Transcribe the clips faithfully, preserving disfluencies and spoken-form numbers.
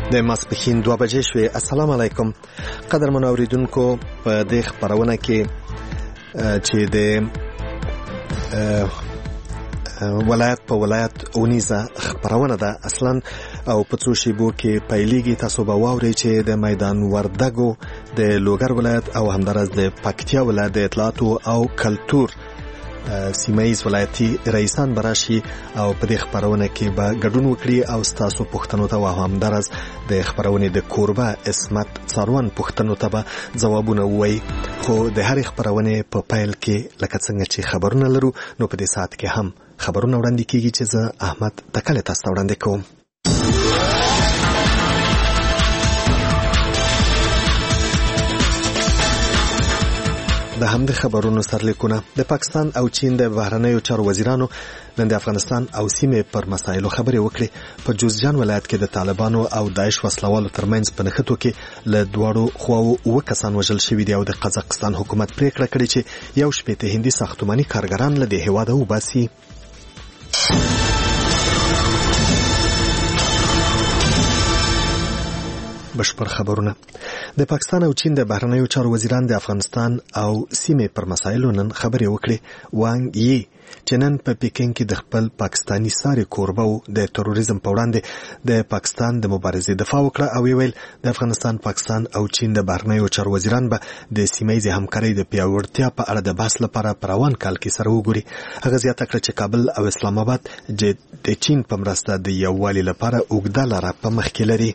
د ماسپښین دوه بجې شوې. السلام علیکم قدرمن اوریدونکو، په دې خبرونه کې چې د ولایت په ولایت اونیزه خبرونه ده اصلا او په څو شیبو کې پیلېږي. تاسو به واورئ چې د میدان وردګو د لوګر ولایت او همدارس د پکتیا ولایت د اطلاعاتو او کلتور سیمایز ولایتي رئیسان براشي او په دې خبرونه کې به ګډون وکړي او ستاسو پوښتنو ته او همدارس د خبرونې د کوربه اسمت څاروان پوښتنو ته به ځوابونه ووایي. خو د هرې خبرونې په پیل کې لکه څنګه چې خبرونه لرو نو په دې ساعت کې هم خبرونه وړاندې کیږي چې زه احمد تکل تاسو ته وړاندې کوم. د همدې خبرونو سرلیکونه. د پاکستان او چین د بهرنیو چارو وزیرانو نن د افغانستان او سیمې پر مسایلو خبرې وکړې. په جوزجان ولایت کې د طالبانو او داعش وسلوالو ترمنځ په نښتو کې له دواړو خواو اووه کسان وژل شوي دي او د قزاقستان حکومت پریکړه کړې چې یو شپېته هندي ساختماني کارګران له دې هېواده وباسي. بشپړ خبرونه. د پاکستان او چین د بهرنیو چارو وزیران د افغانستان او سیمې پر مسایلو نن خبرې وکړې. وانګ یي چې نن په پیکینګ کې د خپل پاکستانی ساري کوربه د تروریزم په وړاندې د پاکستان د مبارزې دفاع وکړه او ویل د افغانستان، پاکستان او چین د بهرنیو چارو وزیران به د سیمه‌ییزې همکارۍ د پیاوړتیا په اړه د بحث لپاره په روان کال کې سره وګوري. هغه زیاته کړه چې کابل او اسلام آباد د چین په مرسته د یووالي لپاره اوږده لاره په مخ کې لري.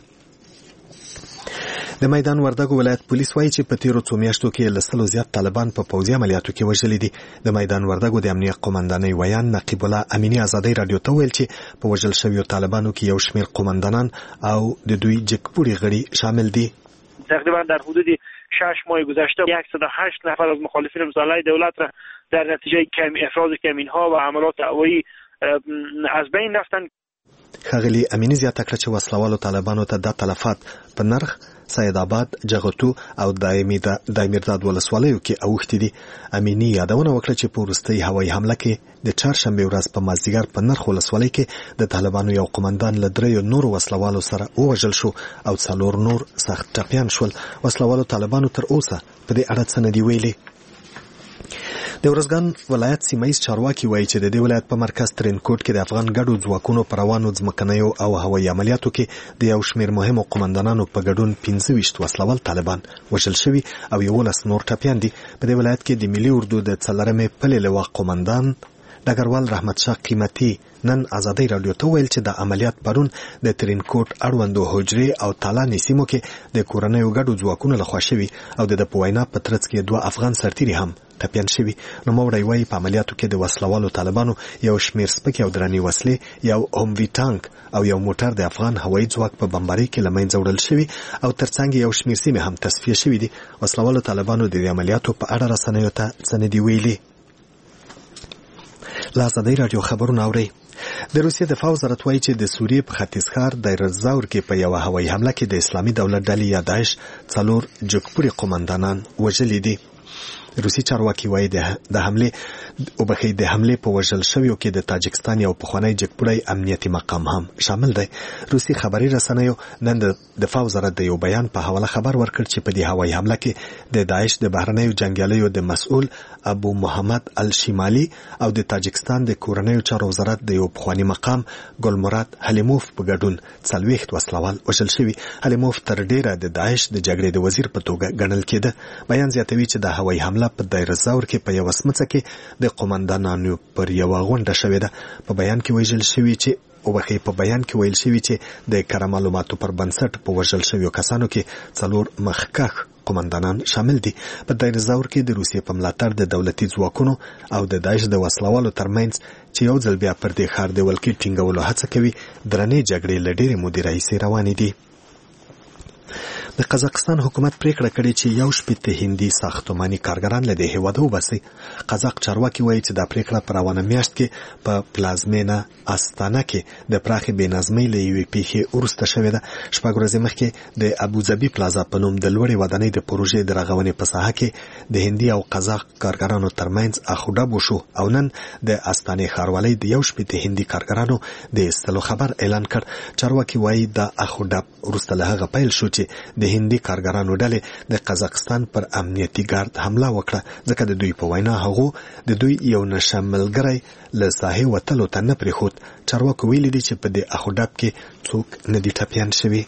د میدان وردګو ولایت پولیس وایي چې په تیرو څو میاشتو کې له سلو زیات طالبان په پوځي عملیاتو کې وژلي دي. د میدان وردګو د امنیه قومندانۍ ویان نقیب الله امینی ازادۍ رادیو ته ویل چې په وژل شویو طالبانو کې یو شمېر قومندانان او د دوی جګپوړي غړي شامل دي. تقریبا در حدود شش ماه گذشته صد و هشت نفر از مخالفین مسلح دولت را در نتیجه کم افراز کمین‌ها و حملات هوایی از بین رفتند. ښاغلي امینی زیاته کړه چې وسلوالو طالبانو ته د تلفات په نرخ سید آباد، جغتو او دایمیرداد ولسوالیو کې اوښتي دي. امینی یادونه وکړه چې په وروستۍ هوایي حمله کې د چهارشنبې ورځ په مازدیګر په نرخ ولسوالۍ کې د طالبانو یو قومندان له دریو نورو وسلوالو سره ووژل شو او څلور نور سخت ټپیان شول. وسلوالو طالبانو تر اوسه په دې اړه څه نه دي ویلي. د ورزګان ولایت سیمایز چارواکي وایي چې د دې ولایت په مرکز ترینکوټ کې د افغان ګډو ځواکونو پر روانو ځمکنیو او هوایي عملیاتو کې د یو شمېر مهمو قومندانانو په ګډون پنځه ویشت وسلوال طالبان وژل شوي او یولس نور ټپیان دي. په دې ولایت کې د ملي اردو د څلورمې پلې لواء قومندان ډګروال رحمت شاه قیمتي نن ازادۍ رادیو ته ویل چې د عملیات پرون د ترینکوټ اړوندو حجرې او تالانې سیمو کې د کورنیو ګډو ځواکونو لخوا شوي او د په وینا په ترڅ کې دوه افغان سرتیري هم ټپیان شوي. نوموړی وایي په عملیاتو کې د وسلوالو طالبانو یو شمېر سپکې او درنې وسلې، یو هموي ټانک او یو موټر د افغان هوایي ځواک په بمبارۍ کې له منځه وړل شوي او ترڅنګ یو شمېر سیمې هم تصفیه شوي دي. وسلوالو طالبانو د دې عملیاتو په اړه رسنیو ته څه نه دي ویلي. لا ازادۍ رادیو خبرونه اورئ. د روسیې دفاع وزارت وایي چې د سوریې په ختیځ ښار دیر الزور کې په یوه هوایي حمله کې د اسلامي دولت ډلې یا داعش څلور جګپوړي قومندانان وژلي دي. روسي چارواکي وایي د حملې او بخې د حملې په وژل شویو کې د تاجکستان یو پخوانی جګپوړی امنیتي مقام هم شامل دی. روسي خبري رسنیو نن د دفاع وزارت د یو بیان په حواله خبر ورکړ چې په دې هوایي حمله کې د داعش د بهرنیو جنګیالیو د مسؤل ابو محمد الشمالي او د تاجکستان د کورنیو چارو وزارت د یو پخوانی مقام ګلمراد حلیموف په ګډون څلوېښت وسلوال وژل شوي. حلیموف تر ډیره د داعش د جګړې د وزیر په توګه ګڼل کېده. بیان زیاتوي چې د هوایي حمله په دیر الزور کې په یو سمڅه کې د قومندانانو پر یو غونډه شوې ده. په بیان کې ویل شوی چې او بخې په بیان کې ویل شوی چې د کره معلوماتو پر بنسټ په وژل شویو کسانو کې څلور مخکښ قومندانان شامل دي. په دیر الزور کې د روسیې په ملاتړ د دولتي ځواکونو او د داعش د وسلوالو ترمنځ چې یو ځل بیا پر دې ښار د ولکې ټینګولو هڅه کوي درنې جګړې له ډېرې مودې راهیسې روانې دي. د قزاقستان حکومت پریکړه کړې چې یو شپږ هندي ساختماني کارګران له دې هیواده وباسي. قزاق چارواکي وایي چې دا پریکړه پر روانه میاشت کې په پلازمینه استانه کې د پراخې بېنظمۍ له یوې پیښې وروسته شوې ده. شپږ ورځې مخکې د ابوظبي پلازا په نوم د لوړې ودانۍ د پروژې د رغونې په ساحه کې د هندي او قزاق کارګرانو ترمنځ اخوډب وشو او نن د استانې ښاروالۍ د یو شپږ هندي کارګرانو د ایستلو خبر اعلان کړ. چارواکي وایي دا اخوډب وروسته له هغه پیل شو چې د هندي کارګرانو ډلې د قزاقستان پر امنیتي ګارد حمله وکړه، ځکه د دوی په وینا هغو د دوی یو نشه ملګری له ساحې وتلو ته نه پرېښود. چارواکو ویلي دي چې په دې اخوډب کې څوک نه دي ټپیان شوي.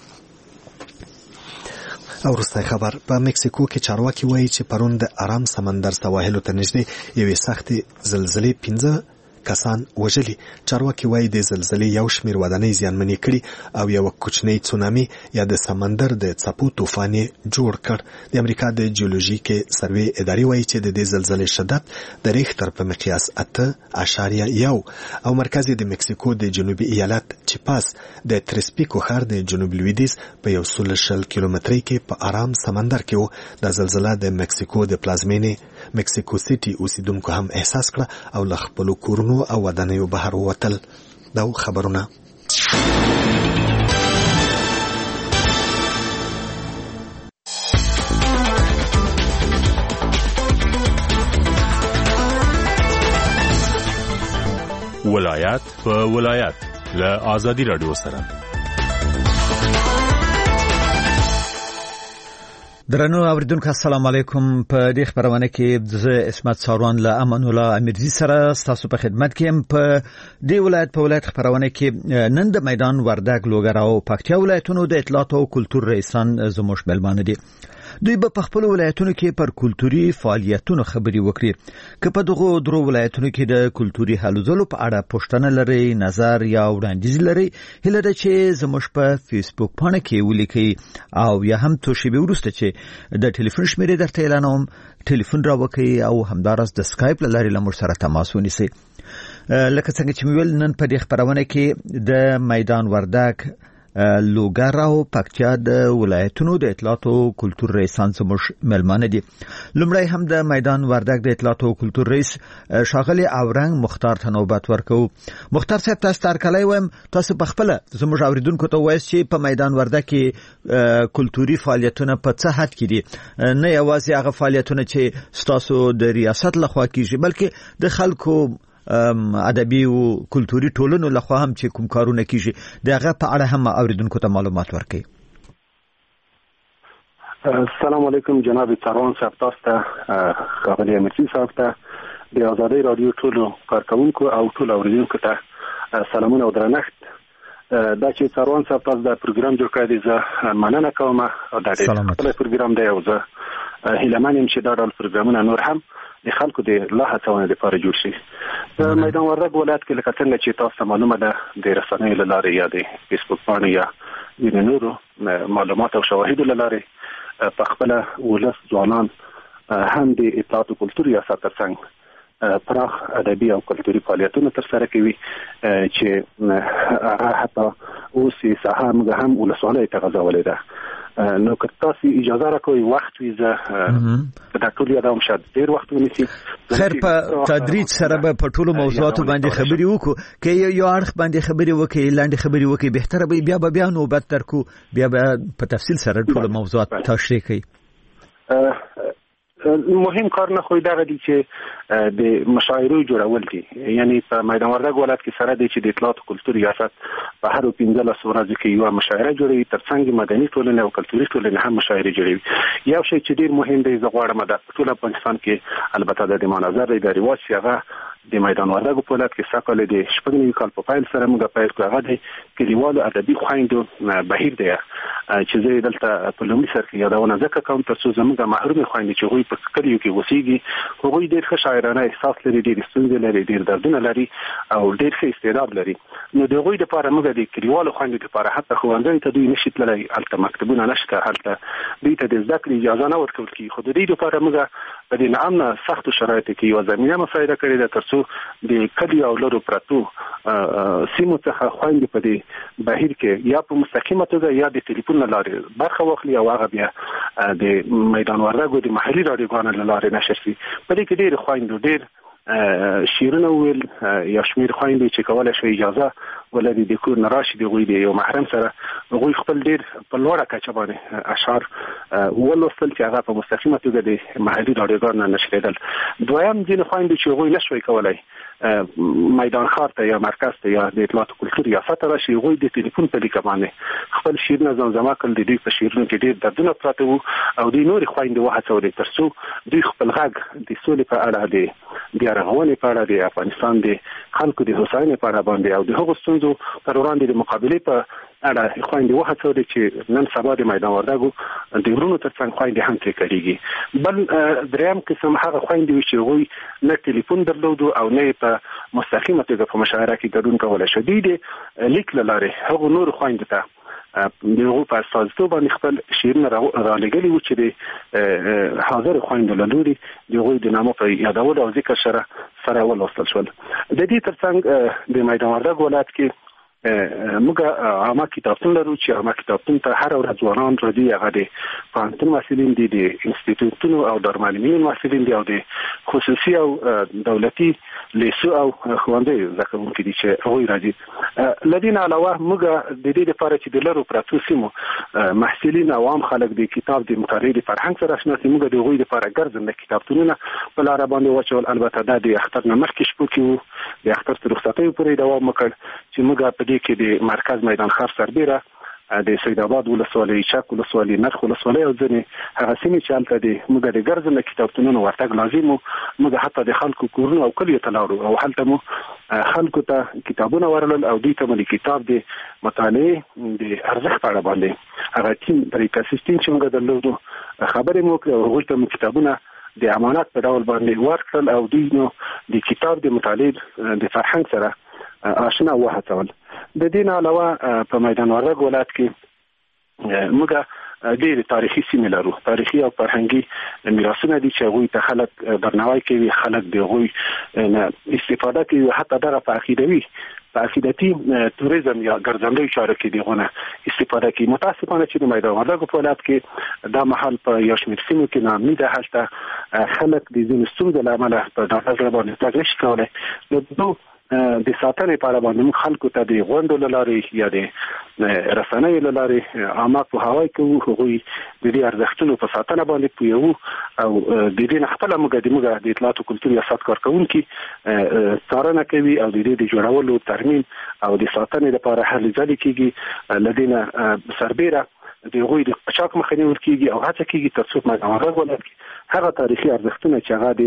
او وروستی خبر په مکسیکو کې چارواکي وایي چې پرون د آرام سمندر سواحلو ته نږدې یوې سختې زلزلې پنځه کسان وژلي. چارواکي وایي د زلزلې یو شمېر ودانۍ زیانمنې کړي او یو کوچنی تسونامي یا د سمندر د څپو طوفان جوړ کړ. د امریکا د جیولوژیکي سروې ادارې وایي چې د دې زلزلې شدت د ریختر په مقیاس اته اعشاریه یو او مرکز د مکسیکو د جنوبي ایالت چیپاس د تریسپیکو ښار د جنوب لویدیځ په یو سل شل کیلومترۍ کې په آرام سمندر کې و. د زلزله د مکسیکو د پلازمینې مکسیکو سیټي اوسیدونکو هم احساس کړه او له خپلو کورونو او ودانیو بهر ووتل. دا خبرونه ولایت په ولایت له آزادی رادیو سره. درنو اوریدونکو السلام علیکم. په دې خبرونه کې زه اسمت ساروان له امان الله امیرزي سره ستاسو په خدمت کې يم. په دې ولایت په ولایت خبرونه کې نن د میدان وردګ لوګر او پکتیا ولایتونو د اطلاعات او کلتور رئیسان زموږ ملمانه دي. دوی به په خپل ولایتونو کې پر کلتوري فعالیتونو خبري وکړي. که په دغه درو ولایتونو کې د کلتوري هلو ځلو په اړه پوښتنه لري، نظر یا وړاندیز لري، هله ده چې زموږ په فیسبوک پاڼه کې ولیکئ او یا هم څو شېبې وروسته چې د ټلیفون شمیرې درته اعلانوم ټلیفون راوکئ او همداراز د سکایپ له لارې له موږ سره تماس ونیسئ. لکه څنګه چې مې ویل نن په دې خبرونه کې د میدان وردګ لوګر او پکتیا د ولایتونو د اطلاعات او کلتور رئیسان زموږ ملمانه دي. لومړی هم د میدان وردګ د اطلاعات او کلتور رئیس ښاغلی اورنګ مختار ته نوبت ورکو. مختار صاحب تاسو ته هرکلی وایم. تاسو په خپله زموږ اوریدونکو ته ووایاست چې په میدان وردګ کې کلتوري فعالیتونه په څه حد کې دي، نه یوازې هغه فعالیتونه چې ستاسو د ریاست لخوا کیږي بلکې د خلکو ادبي او کلتوري ټولنو لخوا هم چې کوم کارونه کیږي دغه په اړه هم اوریدونکو ته معلومات ورکړي. السلام علیکم جناب ساروان صاحب، تاسو ته ښاغلی امیرزي صاحب ته د آزادۍ رادیو ټولو کارکونکو او ټولو اوریدونکو ته سلامونه او درنښت. دا چې ساروان صاحب تاسو دا پروګرام جوړ کړی دی زه مننه کوم او دا ډېر ښکلی پروګرام دی او زه هیلهمن یم چې دا ډول پروګرامونه نور هم د خلکو د لا هڅونې لپاره جوړ شي. په میدان وردګ ولایت کې لکه څنګه چې تاسو ته معلومه ده د رسنیو له لارې یا د فیسبوک پاڼې یا د نورو معلومات او شواهدو له لارې په خپله ولس ځوانان هم د اطلاعات او کلتور ریاست ترڅنګ پراخ ادبي او کلتوري فعالیتونه ترسره کوي چې هغه حتی اوس یې ساحه موږ هم ولسوالۍ ته غځولې ده. نو که تاسو اجازه راکوئ وخت وي زه دا ټول یادوم، شاید ډېر وخت ونیسي. خیر په تدریج سره به په ټولو موضوعاتو باندې خبرې وکړو. که یو اړخ باندې خبرې وکړي لاندې خبرې وکړي بهتره به بیا به بیا نوبت درکو، بیا به په تفصیل سره ټول موضوعات تشریح کړي. مهم کار نه خو دغه دي چې د مشاعرو جوړول دي. یعنی په میدان وردګ ولایت کې سره دی چې د اطلاعات او کلتور ریاست په هر پنځلس ورځو کې یو مشاعره جوړوي، ترڅنګ مدني ټولنه او کلتوري ټولنه هم مشاعره جوړوي. یو شی چې ډیر مهم دی زه غواړم د ټول افغانستان کې البته د مناظر د رواج هغه د میدان وردګ په ولایت کې ساکل دی شپږ نوي کال په پایل سره موږ پیل کړو. هغه دی کلیوالو ادبي خویندو بهیر دی چې زه دلته په لومړي سر کې یادونه ځکه کوم ترڅو زموږ محروم خویندې چې هغوی په کلیو کې اوسېږي هغوی ډېر ښه شاعرانه احساس لري، ډېر ستونزې لري، ډېر دردونه لري او ډېر ښه استعداد لري. نو د هغوی دپاره موږ د کلیوالو خویندو دپاره حتی ښوونځیو ته دوی نشي تللی، هلته مکتبونه نشته، هلته دوی ته د زده کړې اجازه نه ورکول کېږي. خو د دې دپاره موږ په دې ناامنه سختو شرایطو کې یوه زمینه مساعده کړې ده ترڅو ترڅو د کلی او لرو پرتو سیمو څخه خويندې په دې بهیر کې یا په مستقیمه توګه یا د ټلیفون لارې برخه واخلي او هغه بیا د میدان وردګو د محلي رادیوګانو لارې نشر شي. په دې کې ډېر خويندې ډېر شیرونه ویل یا شمیر خويندې چې کولای شي اجازه ولري د کور نه راشي د غوي د یو محرم سره غوي خپل ډیر په لوړه کچه باندې اشعار ولوستل چې هغه په مستقیمه توګه د محلي رادیوګانو نشریدل. دویم ځین خويندې چې غوي نشوي کولای میدان ښار ته یا مرکز ته یا د اطلاعات او کلتور ریاست راشي غوي د ټلیفون په لیکه باندې خپل شیرونه زمزمه کول د دې په شیرونو کې ډیر دردونه پراته وو او د نور خويندې وهڅول ترڅو دوی خپل غږ د سولې په اړه د د رغونې په اړه د افغانستان د خلکو د هوساینې په اړه باندې او د هغو ستونزو پر وړاندې د مقابلې په اړه خويندې وهڅول چې نن سبا د میدان وردګو د ورونو ترڅنګ خويندې هم ترې کړيږي. بل دریم قسم هغه خويندې چې غوي نه ټلیفون درلودو او نه په مستقیمه توګه په مشاعره کې ګډون کولای شو دي د لیک لاره هغه نور خويندې ته دغه په اساس ته باندې خپل شیرونه را لګلي و چې د حاضر خويندو له لوري دغه د نامو په یادول او ذکر سره سره ولوستل شول. د دې ترڅنګ د میدان وردګ ولایت کې موږ عامه کتابتون لرو چې عامه کتابتون ته هر ورځ ځوانان راځي هغه د پوهنتون مسؤلین دي د انسټیټیوټونو او دارالمعلمین مسؤلین دي او د خصوصي او دولتي لیسو او ښوونځیو زده کوونکي دي چې هغوی راځي. له دې نه علاوه موږ د دې لپاره چې د لرو پرتو سیمو محصلین او عام خلک د کتاب د مطالعې د فرهنګ سره اشنا سي موږ د هغوی لپاره ګرځنده کتابتونونه په لاره باندې واچول. البته دا د اختر نه مخکې شپو کې وو د اختر تر رخصتیو پورې دوام وکړ چې موږ په دې کې د مرکز میدان ښار سربیره د سید آباد ولسوالۍ چک ولسوالۍ نرخ ولسوالۍ او ځینې هغه سیمې چې هلته د موږ د ګرځنده کتابتونونو ورتګ لازم وو. موږ حتی د خلکو کورونو او کلیو ته لاړو او هلته مو خلکو ته کتابونه ورلل او دوی ته مو د کتاب د مطالعې د ارزښت په اړه باندې هغه ټیم طریقه سیستم چې موږ درلودو خبرې مو کړې او هغوی ته مو کتابونه د امانت په ډول باندې ورکړل او دوی نو د کتاب د مطالعې د فرهنګ سره آشنا وهڅول. د دې نه علاوه په میدان وردګ ولایت کې موږ ډېر تاریخي سیمې لرو. تاریخي او فرهنګي میراثونه دي چې هغوی ته خلک درناوی کوي، خلک د هغوی استفاده کوي. حتی دغه په عقیدوي په عقیدتي توریزم یا ګرځندوی چارو کې دغونه استفاده کوي. متاسفانه چې د میدان وردګ په ولایت کې دا محل په یو شمېر سیمو کې ناامني ده. هلته خلک د ځینو ستونزو له امله په ډاډه زړه باندې تګ نشي کولی. نو د ساتنې په اړه باندې موږ خلکو ته د غونډو له لارې یا د رسنیو له لارې عامه پوهاوی کوو. هغوی د دې ارزښتونو په ساتنه باندې پوهوو او د دې نه خپله موږ د موږ د اطلاعات او کلتور ریاست کارکوونکي څارنه کوي او د دې د جوړولو ترمیم او د ساتنې لپاره هلې ځلې کېږي. له دې نه سربیره د هغوی د قاچاق مخه نیول کېږي او هڅه کېږي تر څو میدان وردګ ولایت کې هغه تاریخي ارزښتونه چې هغه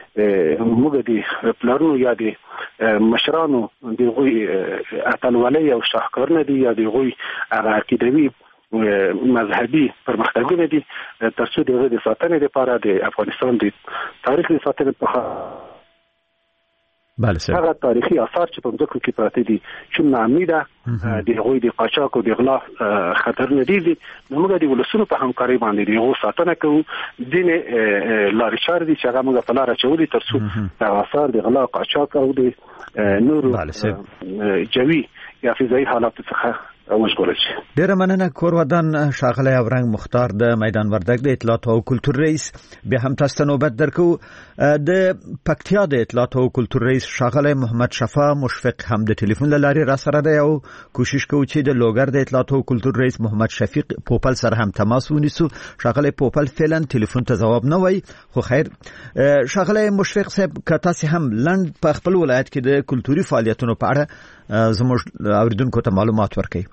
د موږ د پلارونو یا د مشرانو د هغوی اتلولۍ او شاهکارونه دي یا د هغوی هغه عقیدوي مذهبي پرمختګونه دي تر څو د هغوی د ساتنې لپاره د افغانستان د تاریخ د ساتنې په بله سر هغه تاریخي آثار چې په ځکه کې پراته دي چې نامي ده د هغوی د قاچاق او د غلا خطرونه دي. نو موږ د ولسونو په همکارۍ باندې د هغو ساتنه کوو. ځینې لارې چارې دي چې هغه موږ په لاره اچولي تر څو د آثار د غلا قاچاق او د نورو جوي یا فضایي حالاتو څخه وژغورل شي. ډیره مننه کور ودان ښاغلی اورنګ مختار د میدان وردګ د اطلاعات او کلتور رئیس. بیا هم تاسو ته نوبت درکو د پکتیا د اطلاعات او کلتور رئیس ښاغلی محمد شفا مشفق هم د ټلیفون له لارې را سره دی او کوشش کوو چې د لوګر د اطلاعات او کلتور رئیس محمد شفیق پوپل سره هم تماس ونیسو. ښاغلی پوپل فعلا ټلیفون ته جواب نه وای خو خیر. ښاغلی مشفق صاحب که تاسو هم لند په خپل ولایت کې د کلتوري فعالیتونو په اړه زموږ اوریدونکو ته معلومات ورکړئ.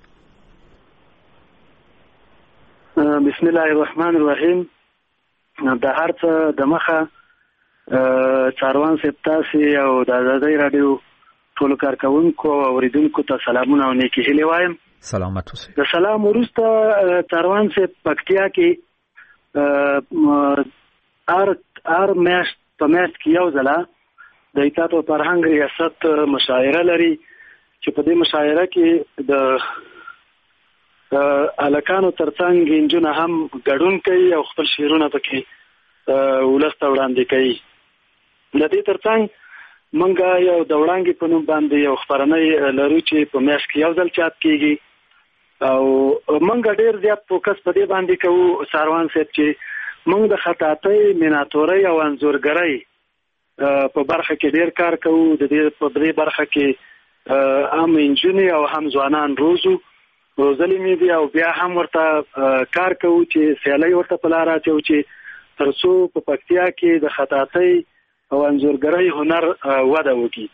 بسم الله الرحمن الرحیم. د هر څه د مخه چاروان سپتاسي او د آزادۍ رادیو ټول کارکونکو او اوریدونکو ته سلامونه او نیکی هیلې وایم. سلامت اوسئ. د سلام وروسته چاروان سپ پکتیا کې ار ار میاشت په میاشت کې یو ځله د اطلاعات او فرهنګ ریاست مشاعره لري چې په دې مشاعره کې د الکانو ترڅنګ انجونه هم ګډون کوي او خپل شعرونه پکې ولست وړاندې کوي. د دې ترڅنګ منګه یو د وړاندې په نوم باندې یو خبرنۍ لرو چې په میاشت کې یو ځل چاپ کیږي او منګه ډیر زیات فوکس په دې باندې کوو ساروان صاحب چې منګ د خطاطۍ میناتورۍ او انځورګرۍ په برخه کې ډیر کار کوو. د دې په دې برخه کې هم انجونی او هم ځوانان روزو روزلې مې دي او بیا هم ورته کار کوو چې سیالي ورته په لار اچو چې ترڅو په پکتیا کې د خطاطۍ او انځورګرۍ هنر وده وکړي.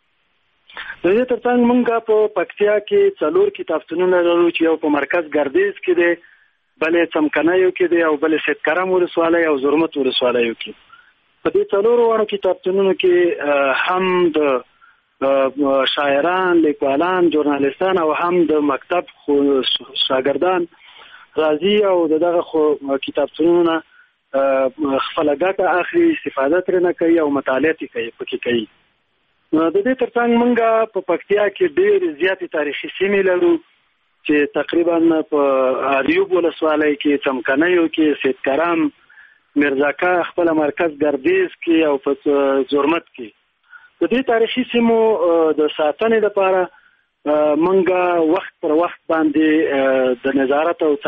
د دې ترڅنګ موږ په پکتیا کې څلور کتابتونونه لرو چې یو په مرکز ګردیز کې دی، بلې څمکنیو کې دی او بلې سید کرم ولسوالۍ او زرمت ولسوالیو کې. په دې څلورو وړو کتابتونونو کې هم د شاعران، لیکوالان، ژورنالیستان او هم د مکتب شاګردان راځي او دغه کتابتونونه خپل ګټه اخلي، استفاده ترې کوي او مطالعه کوي پکې کوي. د دې ترڅنګ موږ په پکتیا کې ډېر زیاتې تاریخي سیمې لرو چې تقریبا په اریوب ولسوالۍ کې، څمکنیو کې، سید کرم، مرزاکا خپل مرکز ګردیز کې او په زرمت کې. د دې تاریخي سیمو د ساتنې لپاره موږ وخت پر وخت باندې د نظارت او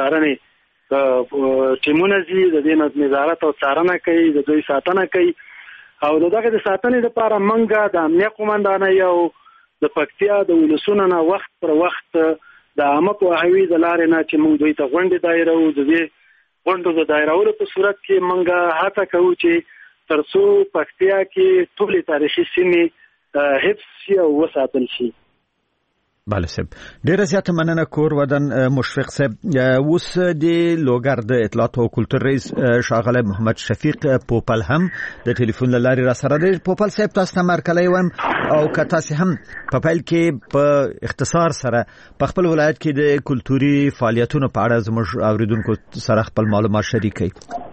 څارنې ټیمونه زی د دې نظارت او څارنه کوي، د دوی ساتنه کوي او دغه د ساتنې لپاره موږ د امنیت قومندانۍ او د پکتیا د ولسونو نه وخت پر وخت د عامه پوهاوي د لارې نه چې موږ دوی ته غونډې دایره او د دې غونډو د دایرولو په صورت کې موږ هڅه کوو چې ترڅو پکتیا کې ټولې تاریخي سیمې حفظ شي او وساتل شي. بله صاحب، ډیره زیاته مننه کور ودان مشفق صاحب. اوس د لوګر د اطلاعات او کلتور رئیس ښاغلی محمد شفیق پوپل هم د ټلیفون له لارې را سره دی. پوپل صاحب، تاسو ته مرکلی وایم او که تاسو هم په پیل کې په اختصار سره په خپل ولایت کې د کلتوري فعالیتونو په اړه زموږ اوریدونکو سره خپل معلومات شریک کړئ.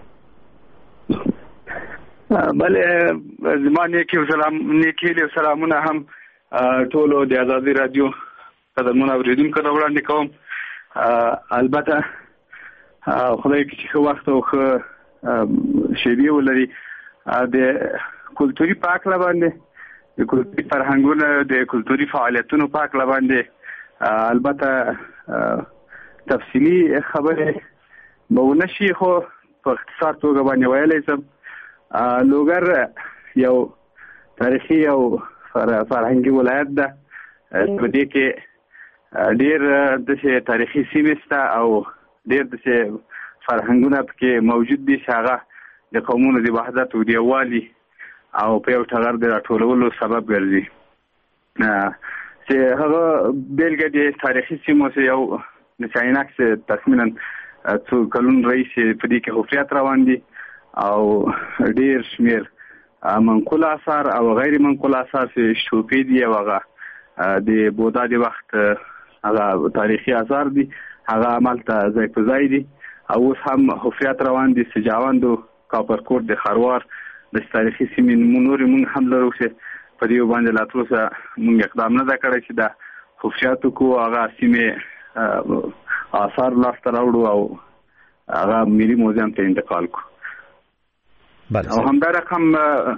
بله، زما نیکی و سلام نیکی له سلامونه هم ټولو د آزادي رادیو قدرمن اوریدونکو ته وړاندې کوم. البته خدای کې چې وخت او ښه شیبې ولري د کلتوري پاک باندې، د کلتوري فرهنګونو، د کلتوري فعالیتونو پاک باندې البته تفصیلی خبره به ونشي، خو په اختصار توګه باندې ویلی شم. لوګر یو تاریخي او فرهنګي ولایت ده. په دې کې ډیر د تاریخي سیمې شته او ډیر د فرهنګونه پکې موجود دي چې هغه د قومونو د وحدت او د یووالي او په یو ټغر د راټولولو سبب ګرځي. چې هغه بیلګه د تاریخي سیمو چې یو د چایناکس تقریبا څو کلون رئیس په دې کې حفریات روان دي او ډیر شمیر منقول آثار او غیر منقول آثار چې شوپې دي او هغه د بودا د وخت هغه تاریخي آثار دي، هغه عملته ځای په ځای دي او اوس هم حفریات روان دي. سجاوند او کاپرکوټ د خروار د تاریخي سیمې نورې موږ هم لرو چې په دې باندې لا تر اوسه موږ اقدام نه دا کړی چې د حفریاتو کو هغه سیمې آثار لاسته راوړو او هغه ملي موزیم ته انتقال کو. او همدا رقم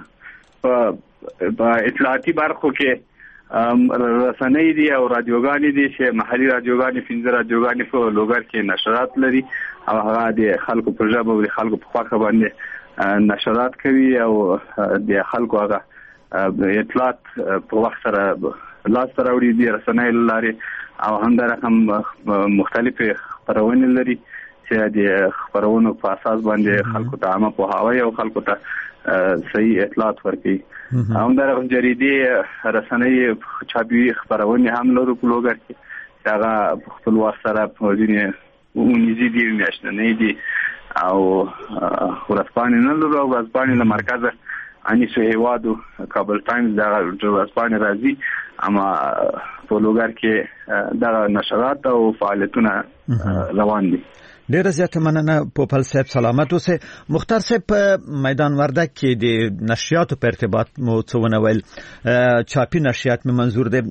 په اطلاعاتي برخو کې رسنۍ دي او رادیوګانې دي چې محلي رادیوګانې پنځه رادیوګانې په لوګر کې نشرات لري او هغه د خلکو په ژبه او د خلکو په خواخه باندې نشرات کوي او د خلکو هغه اطلاعات په وخت سره لاس ته راوړي دي رسنۍ لارې او همدا رقم مختلفې خپرونې لري چې د خبرونو په اساس باندې خلکو ته عامه پوهاوی او خلکو ته صحیح اطلاعات ورکړي. همدارنګه جریدې رسنۍ چاپي خبرونه هم لرو په لوګر کې چې هغه خپل وخت سره په ځینې ونیزي دي میاشتنې دي او ورځپاڼې نه لرو او ورځپاڼې له مرکزه اني سهیوادو کابل ټایمز دا ورځپاڼې راځي، اما په لوګر کې دا نشرات او فعالیتونه روان دي. ډیره زیاته مننه پوپل صاحب، سلامت اوسه. مختار صاحب، په میدان وردک کې د نشریاتو په ارتباط مو څه ونویل. چاپی نشریات مې منظور دي،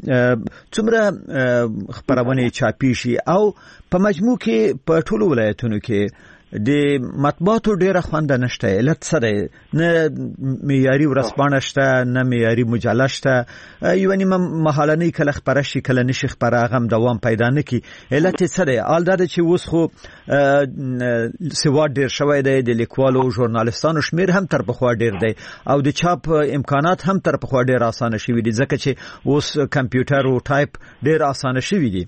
څومره خبرونه چاپی شي او په مجموع کې په ټولو ولایتونو کې د مطبوعاتو ډیره خوند نشته، علت سره نه معیاري ورسپانه شته، نه معیاري مجله شته، یو نیمه محلنی کله خبره شي کله نشي خبره غم دوام پیدا نکي. علت سره آل دا چې اوس خو سواد ډیر شوی دی، د لیکوالو او ژورنالیستانو شمیر هم تر پخوا ډیر دی او د چاپ امکانات هم تر پخوا ډیر اسانه شوي دي، ځکه چې اوس کمپیوټر او ټایپ ډیر اسانه شوي دي.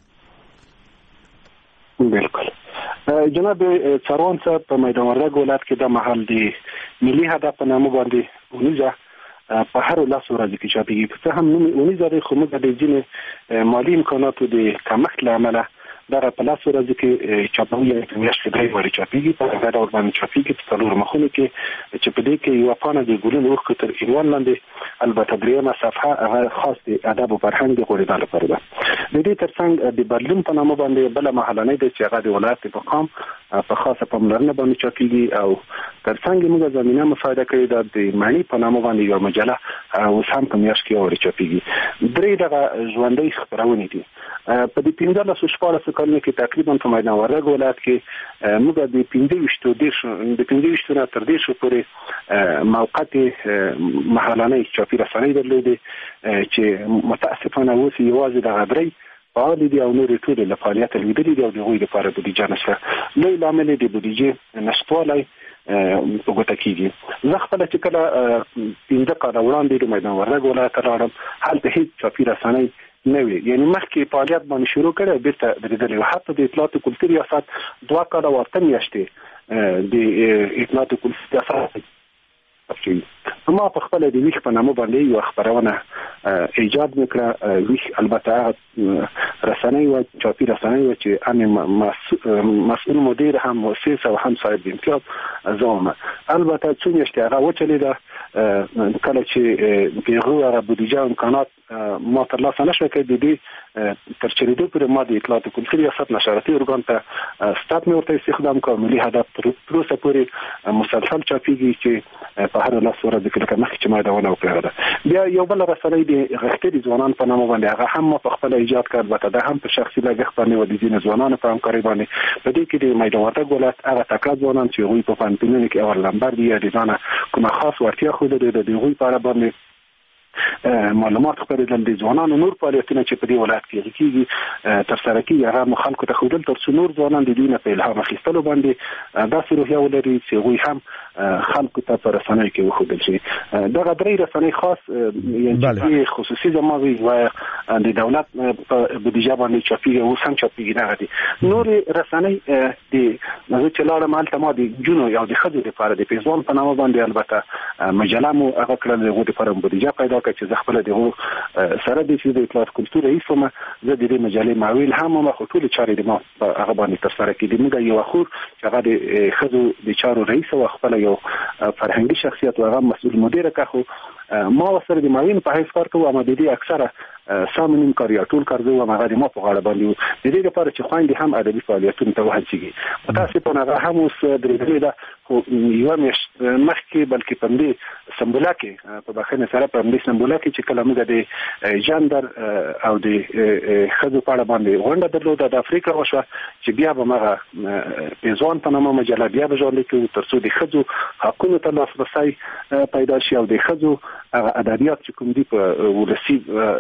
بالکل جناب څاروان صاحب، په میدان وردګ ولایت کې د محل دی ملي هدف په نامه باندې اونیزه په هر لاس ورځ کې چاپیږي. څه هم نوم اونیزه د خو موږ د ځینې مالی امکاناتو د کمښت له امله دا په لاس ورځ کې چاپوي په میاشت کې درې وړي چاپیږي، په هغه ډول باندې چاپیږي په څلور مخونو کې چې په دې کې یو پانه د ګلونو اوښکو تر عنوان لاندې البته دریمه صفحه هغه خاص د ادب او فرهنګ د غوړېدا لپاره ده. د دې ترڅنګ د برلین په نامه باندې بل محلنۍ ده چې هغه د ولایت په مقام په خاصه پاملرنه باندې چاپیږي او ترڅنګ موږ زمينه مفاده کړې ده د معنی په نامه باندې یو مجله اوس هم په میاشت کې اوري چاپیږي. درې دغه ژوندۍ خبرونه دي. په دې پنځه شپږ کلونو کې تقریبا په میدان وردګ ولایت کې موږ د پنځه ویشتو دیش د پنځه ویشتو نه تر دې شو پورې موقت محلنۍ چاپی رسنۍ درلودې چې متاسفانه اوس یوازې د غبرۍ فعال دي او نور ټول له فعالیت لیدلې دي او د غوي لپاره بودیجه نشته. لوی لامل دی بودیجه نشټوالای په ګوته کېږي. زه خپل چې کله پنځه کال وړاندې د میدان وردګ ولایت راغلم، هلته هیڅ چاپی رسنۍ نه وي، یعنی مخکې فعالیت باندې شروع کړي بیرته درېدلې. حتی د اطلاعات او کلتور ریاست دوه کاله ورته میاشتې د اطلاعات او کلتور ریاست ما په خپل د ویښ په نامه باندې یو خبرونه ایجاد وکړه. ویښ البته رسنۍ و چاپی رسنۍ و چې ان مسؤل مدیر هم مؤسس او هم صاحب امتیاز زوم البته څو میاشتې هغه وچلیده. کله چې دغه بودیجه امکانات ما تر لاسه نشو کړی، د دې تر چریدو پر ما د اطلاعات او کلتور ریاست نشراتي ارګان ته ستات مې ورته استخدام کړ. ملي هدف تر اوسه پورې مسلسل چاپیږي چې په هر لاس ورځ کې لکه مخکې چې ما دا ونه وکړه. بیا یو بل رسنۍ د غښتلي ځوانان په نامه باندې هغه هم په خپل ایجاد کړ، البته دا هم په شخصي لګښت باندې و د ځینې ځوانانو په همکارۍ باندې. په دې کې د میدان وردګ ولایت هغه تکړه ځوانان چې هغوی په پوهنتونونو کې اول نمبر دي یا د ځانه کومه خاص وړتیا ښودلې ده، د هغوی په اړه باندې معلومات خپرېدل. د ځوانانو نور فعالیتونه چې په دې ولایت کې کېږي تر سره کېږي هغه مو خلکو ته ښودل تر څو نور ځوانان د دوی نه په الهام اخیستلو باندې داسې روحیه ولري چې هغوی هم خلکو ته په رسنیو کې وښودل شي. دغه درې رسنۍ خاص یعنې خصوصي زما وي و د دولت په بودیجه باندې چاپیږي، اوس هم چاپیږي دغه دي. نورې رسنۍ د زه چې لاړم هلته ما د نجونو یا د ښځو دپاره د پیزوان په نامه باندې البته مجله مو هغه کړه، د هغو دپاره بودیجه پیدا کړه چې زه خپله د هغو سره د چې د اطلاعات کلتور رئیس وم، زه د دې مجلې معاون هم وم، خو ټولې چارې د ما په هغه باندې ترسره کېدې. موږ یو اخور چې هغه د ښځو د چارو رئیس و، خپله یو فرهنګي شخصیت و، هغه مسؤل مدیره که، خو ما ورسره د معاون په حیث کار کوو، اما د دې اکثره سامنیم کار یا ټول کار زه هغه د ما په غاړه باندې و. د دې لپاره چې خویندې هم ادبي فعالیتونو ته وهڅېږي. متاسفانه هغه هم اوس درېدلې ده، خو یوه میاشت مخکې بلکې په همدې سمبوله کې په بښنې سره په همدې سمبوله کې چې کله موږ د جندر او د ښځو په اړه باندې غونډه درلوده د افریقا وشوه، چې بیا به مغه پیزوان په نامه مجله بیا به ژوندۍ کړو تر څو د ښځو حقونو ته لاسرسی پیدا شي او د ښځو ادبیات چې کوم دي په ولسي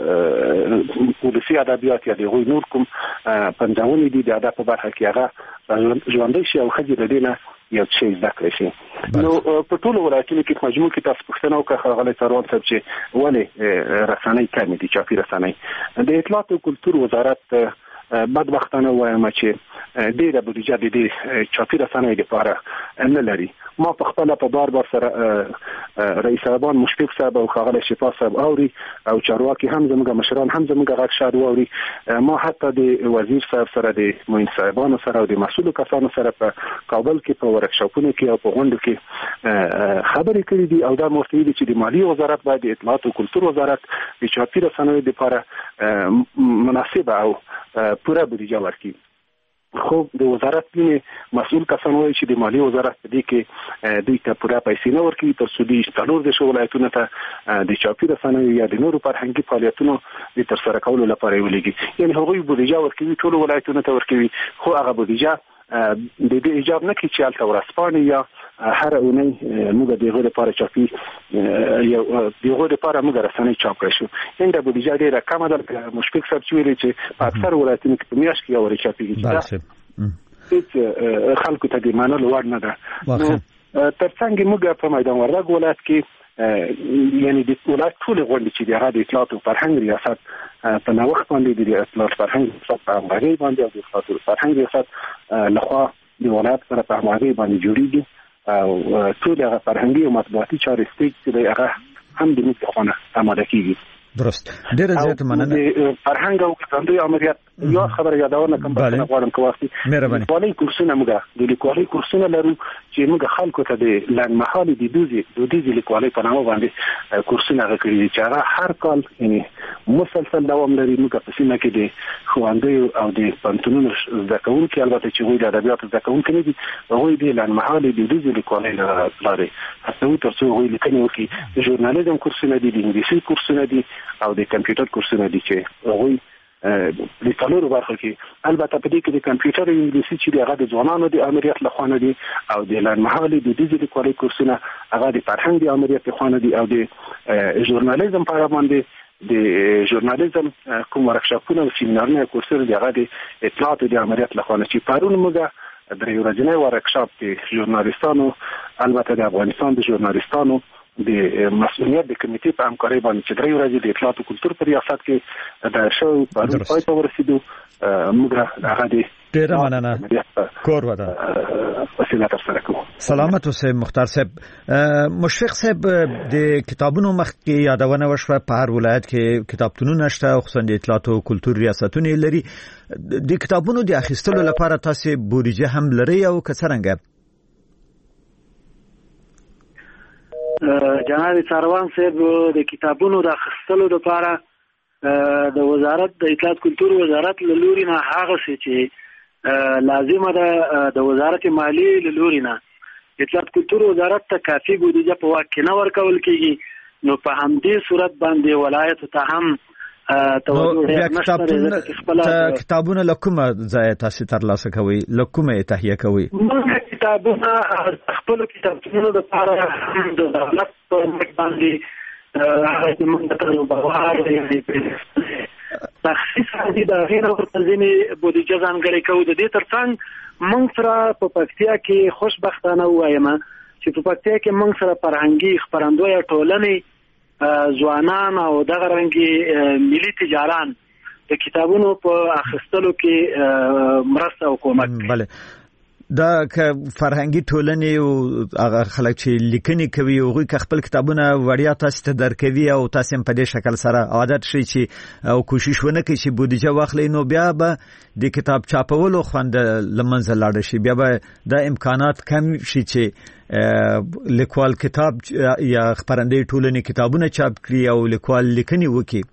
ولسي ادبیات یا د هغوی نور کوم پنځونې دي د ادب په برخه کې هغه ژوندۍ شي او ښځې له دې نه یو څه زده کړی شي. نو په ټولو ولایتونو کې په مجموع کې تاسو پوښتنه وکړه ښاغلی څاروان صاحب چې ولې رسنۍ کمې دي، چاپي رسنۍ. د اطلاعات او کلتور وزارت بدبختانه وایم چې ډېره بودیجه د دې چاپي رسنیو لپاره نه لري. ما په خپله په بار بار سره رئیس صاحبان مشفق صاحب او ښاغلی شفا صاحب اوري او چارواکي هم زموږ مشران هم زموږ غږ شاید واوري. ما حتی د وزیر صاحب سره د معین صاحبانو سره او د مسؤلو کسانو سره په کابل کې په ورکشاپونو کې او په غونډو کې خبرې کړې دي او دا مو ورته ویلي چې د مالیې وزارت باید د اطلاعات او کلتور وزارت د چاپي رسنیو لپاره مناسبه او پوره بودیجه ورکړي. خو د وزارت کې مسؤل کسان وایي چې د مالیې وزارت په دې کې دوی ته پوره پیسې نه ورکوي تر څو دوی څلور دېرشو ولایتونو ته د چاپي رسنیو یا د نورو فرهنګي فعالیتونو د ترسره کولو لپاره یې ولېږي. یعنې هغوی بودیجه ورکوي، ټولو ولایتونو ته ورکوي، خو هغه بودیجه د دې ایجاب نه کی چې الته ورسپانه یا هر اونۍ موږ دغه لپاره چاپی یو دغه لپاره موږ رسنۍ چاپ کړو. این د بودیجه ډیره کمه ده. مشفق صاحب چې ویلي چې په اکثر ولایتونو کې په میاشت کې یو ور چاپیږي. هیڅ خلکو ته د منلو وړ نه ده. ترڅنګ موږ په میدان وردګ ولایت کې یعنی د ولایت ټول غونډې چې د هغه د اطلاعات او فرهنګ ریاست په نوښت باندې د اطلاعات فرهنګ ریاست په همغږي باندې او د اطلاعات فرهنګ ریاست لخوا د ولایت سره په همغږي باندې جوړیږي او ټول هغه فرهنګي او مطبوعاتي چارې چې هغه هم د موږ خونه آماده کیږي. درست. ډیر زیات مننه. فرهنګ او کندوی عملیات یو خبره یادونه کوم په غواړم کواسي. مهرباني. لیکوالي کورسونه موږ د لیکوالي کورسونه لرو چې موږ خلکو ته د لنډمهالي د دوزي د دوزي لیکوالي په نامه باندې کورسونه غوړي چې هغه هر کال یعنی مسلسل دوام لري. موږ په سیمه کې د خوندې او د پنځونو ځکهونکو البته چې وایي د ادبیات ځکهونکو نه دي هغه د لنډمهالي د دوزي لیکوالي لري. هڅه ترڅو وایي لیکنه وکړي. د ژورنالیزم کورسونه دي، د انګلیسي کورسونه دي او د کمپیوټر کورسونه دي چې هغه د څلورو برخو کې البته په دې کې د کمپیوټر او انګلیسي چې هغه د ځوانانو د امریت لخوا نه دي او د لنډمهالي د ډیجیټل لیکوالي کورسونه هغه د فرهنګ د امریت لخوا نه دي او د ژورنالیزم په اړه باندې د ژورنالیزم کوم ورکشاپونه او سیمینارونه کورسونه د هغه د اطلاعات د امریت لخوا نه چې پرون موږ د یو ورځنی ورکشاپ د ژورنالیستانو البته د افغانستان د ژورنالیستانو د مسؤلیت د کمیټې په همکارۍ باندې چې درې ورځې د اطلاعات او کلتور په ریاست کې د شو پرون پای ته ورسېدو. موږ هغه د ډیر مننه کور ودا وسیله تر سره کوو. سلامت اوسئ مختار صاحب. مشفق صاحب د کتابونو مخ کې یادونه وشوه په هر ولایت کې کتابتونونه شته خصوصا د اطلاعات او کلتور ریاستونه لري. د کتابونو د اخیستلو لپاره تاسو بودیجه هم لري او کڅرنګ؟ جناب سروان صاحب د کتابونو د اخیستلو لپاره د وزارت د اطلاعات کلتور وزارت له لوري نه هغه چې لازمه ده د وزارت مالیې له لوري نه اطلاعات کلتور وزارت ته کافي بودیجه په واک کې نه ورکول کیږي. نو په همدې صورت باندې ولایت ته هم توجه کتابونه لکومه ځای تاسو ترلاسه کوي لکومه تهیه کوي؟ کتابونه خپل کتابونو د لپاره د دولت په مټ باندې هغه موږ ته بوار یعنی تخصیص دي د غیر ورتزمي بودیجه ځانګړې کوي. د دې ترڅنګ موږ سره په پکتیا کې خوشبختانه وایم چې په پکتیا کې موږ سره فرهنګي خبرندوی ټولنې ځوانان او دغه رنګي ملي تجاران د کتابونو په اخیستلو کې مرسته او کومک کوي. بله دا که فرهنګي ټولنې او هغه خلک چې لیکنې کوي او غوي خپل کتابونه وړیا تاسو ته درکوي او تاسو په دې شکل سره عادت شي چې او کوشش ونه کوي چې بودیجه واخلي نو بیا به د کتاب چاپولو خوند لمنځه لاړ شي. بیا به د امکانات کم شي چې لیکوال کتاب یا خبرندې ټولنې کتابونه چاپ کړي او لیکوال لیکنې وکړي.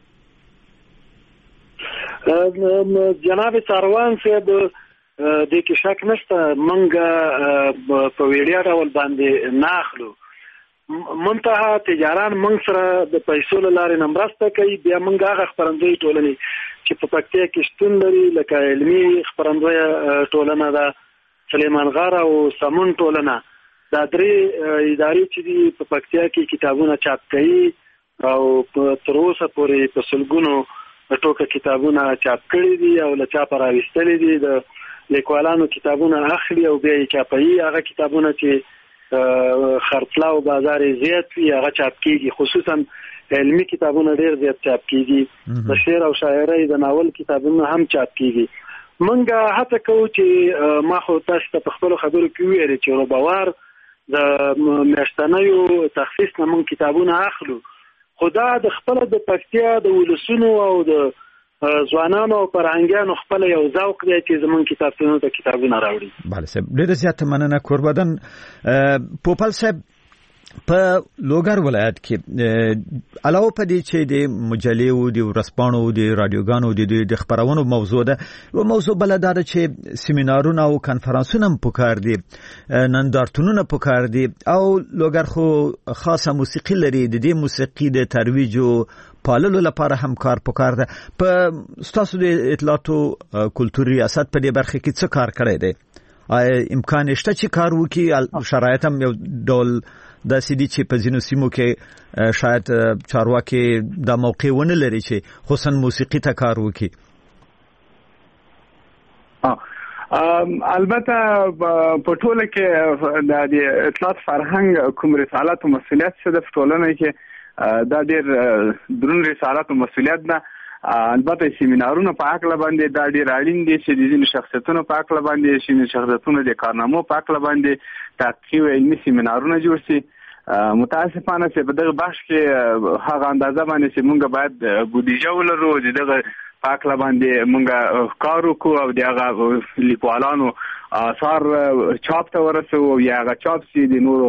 جناب سروان صاحب د کې شک نشته منګه په ویډیا ډول باندې ناخلو. منتها تجاران منګ سره د پیسو لارې نمرسته کوي. بیا منګه هغه خبرندوی ټولنې چې په پکتیا کې شتون لري لکه علمي خبرندوی ټولنه ده، سلیمان غر او سمون ټولنه، دا درې ادارې چې دي په پکتیا کې کتابونه چاپ کوي او تر اوسه پورې په سلګونو ټوکه کتابونه چاپ کړي دي او له چاپ راوستلي دي. د لیکوالانو کتابونه اخلي او بیا یې چاپوي. هغه کتابونه چې خرڅلاو بازار زیات وي هغه چاپ کیږي. خصوصا علمي کتابونه ډیر زیات چاپ کیږي. د شعر او شاعرۍ د ناول کتابونه هم چاپ کیږي. منګه هڅه کوو چې ما خو تاسو ته په خپل خبرو کې ویل چې روبوار د میاشتنیو تخصیص نه موږ کتابونه اخلو. خدا د خپل د پکتیا د ولسونو او د ځوانانو او فرهنګیانو خپل یو ذوق دی چې زمون کتابونو ته کتابونه راوړي. بله صاحب ډېر زیات مننه. کوربدن پوپل صاحب په لوګر ولایت کې علاوه په دې چې د مجلې او د ورسپانو او د رادیوګانو د خبرونو موضوع ده او موضوع بل دا چې سیمینارونه او کانفرنسونه هم پکار دي نندارتونونه پکار دي او لوګر خو خاصه موسیقي لري د دې موسیقي د ترویج او پاللو لپاره هم کار پکار ده په ستاسو د اطلاعات او کلتوري ریاست په دې برخه کې څه کار کړی دی امکان شته چې کار وکړي شرایط هم یو ډول د سیدی چې په ځینو سیمو کې شاید چارواکي د موقع ونه لري چې خصوصا موسیقي ته کار وکړي. البته په ټوله کې د اطلاعات فرهنګ کوم رسالت او مسؤلیت څه د ټولنې کې دا ډېر درون رسالت او مسؤلیت ده. البته سیمینارونه په اړه باندې دا ډېر اړین دي چې د ځینو شخصیتونو په اړه باندې چې شخصیتونو د کارنامو په اړه باندې تحقیق او علمي سیمینارونه جوړ شي. متاسفانه چې په دغه بحث کې هغه اندازه باندې چې موږ باید بودیجه ولرو د دغه په اړه باندې موږ کار وکړو او دغه لیکوالانو آثار چاپ ته ورسو او یا هغه چاپ سي د نورو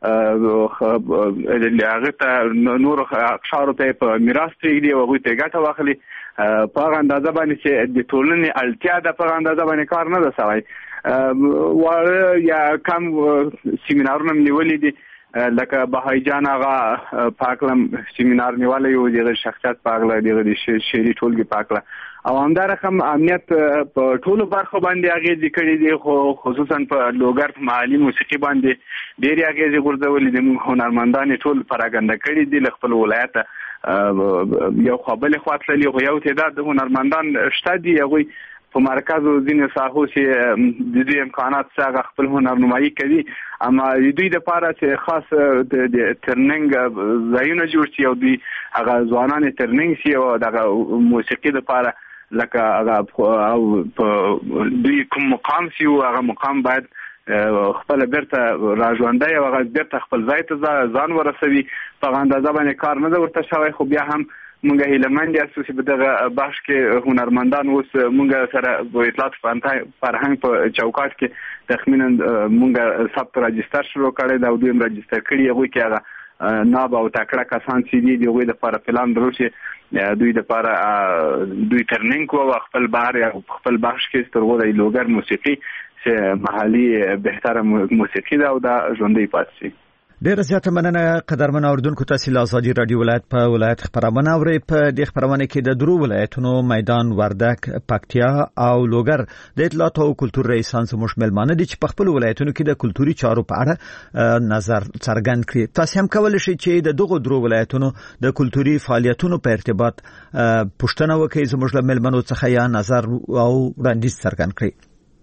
هغه ته نورو ښارو ته په میراث پرېږدي او هغوی ته ګټه واخلي. په هغه اندازه باندې چې د ټولنې اړتیا ده په هغه اندازه باندې کار نه ده سوی. واړه یا کم سیمینارونه مې نیولي دي لکه بهائی جان هغه پاکلم سیمینار نیولی و دغه شخصیت پاکله دغه د شعري ټولګې پاکله او همدارقم امنیت په ټولو برخو باندې اغېزې کړي دي خو خصوصا په لوګر په محلي موسیقي باندې ډېرې اغېزې غورځولې دي. موږ هنرمندان ټول پراګنده کړي دي له خپل ولایته یو خوا بلې خوا تللي خو یو تعداد د هنرمندان شته دي هغوی په مرکز او ځینې ساحو چې د دوی امکانات څخه خپل هنر نمایي کوي اما د دوی لپاره چې خاص د ترننګ ځایونه جوړ شي او دوی هغه ځوانان ترننګ شي او د موسیقي لپاره لکه هغه دوی کوم مقام شي او هغه مقام باید خپل بیرته راژوندی او هغه بیرته خپل ځای ته ځان ورسوي. په هغه اندازه باندې کار نه ده ورته شوی خو بیا هم مونږ هیلهمند یاستو چې په دغه بحث کې هنرمندان اوس مونږ سره په اطلاعات فرهنګ په چوکاټ کې تخمینا مونږ ثبت راجستر شروع کړی دا او دوی هم راجستر کړي هغوی کې هغه ناب او تکړه کسان چې دي د هغوی دپاره پلان درلود چې دوی دپاره دوی ترننګ کوو خپل بهر یا خپل بحث کې تر هغو د لوګر موسیقي چې محلي بهتره موسیقي ده او دا ژوندی پاتې شي. ډیره زیاته مننه قدرمن اوردونکو تاسو له ازادي رادیو ولایت په ولایت خبرونه اورئ. په دې خبرونه کې د درو ولایتونو میدان وردک پکتیا او لوګر د اطلاعات او کلتور رئیسان زموږ ملمانه دي چې په خپل ولایتونو کې د کلتوري چارو په اړه نظر څرګند کړي. تاسو هم کولی شئ چې د دغو درو ولایتونو د کلتوري فعالیتونو په ارتباط پوښتنه وکړئ زموږ له ملمنو څخه یا نظر او وړاندیز څرګند کړئ.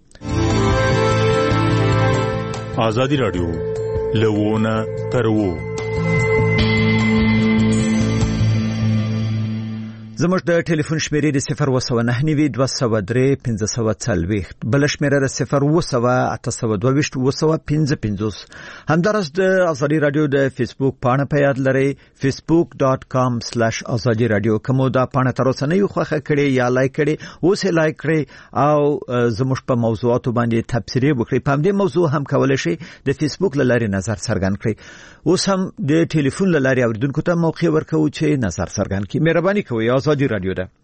ازادي رادیو لوونه ترو زموږ د ټلیفون شمیرې د صفر وسوه نهه نوي دوه سوه درې پنځه سوه څلوېښت بله شمیره د صفر وسوه اته سوه دوه ویشت اوه سوه پنځه پنځوس. همداراز د ازادي رادیو د فیسبوک پاڼه په یاد لرئ فیسبوک ډاټ کام سلیش ازادي رادیو. کومو دا پاڼه تر اوسه نه یو خوښه کړې یا لایک کړې اوس یې لایک کړئ او زموږ په موضوعاتو باندې تبصرې وکړئ. په همدې موضوع هم کولی شئ د فیسبوک له لارې نظر څرګند کړئ. اوس هم د ټلیفون له لارې اوریدونکو ته موقع ورکوو چې نظر څرګند کړي. مهرباني کوئ ازادي رادیو ده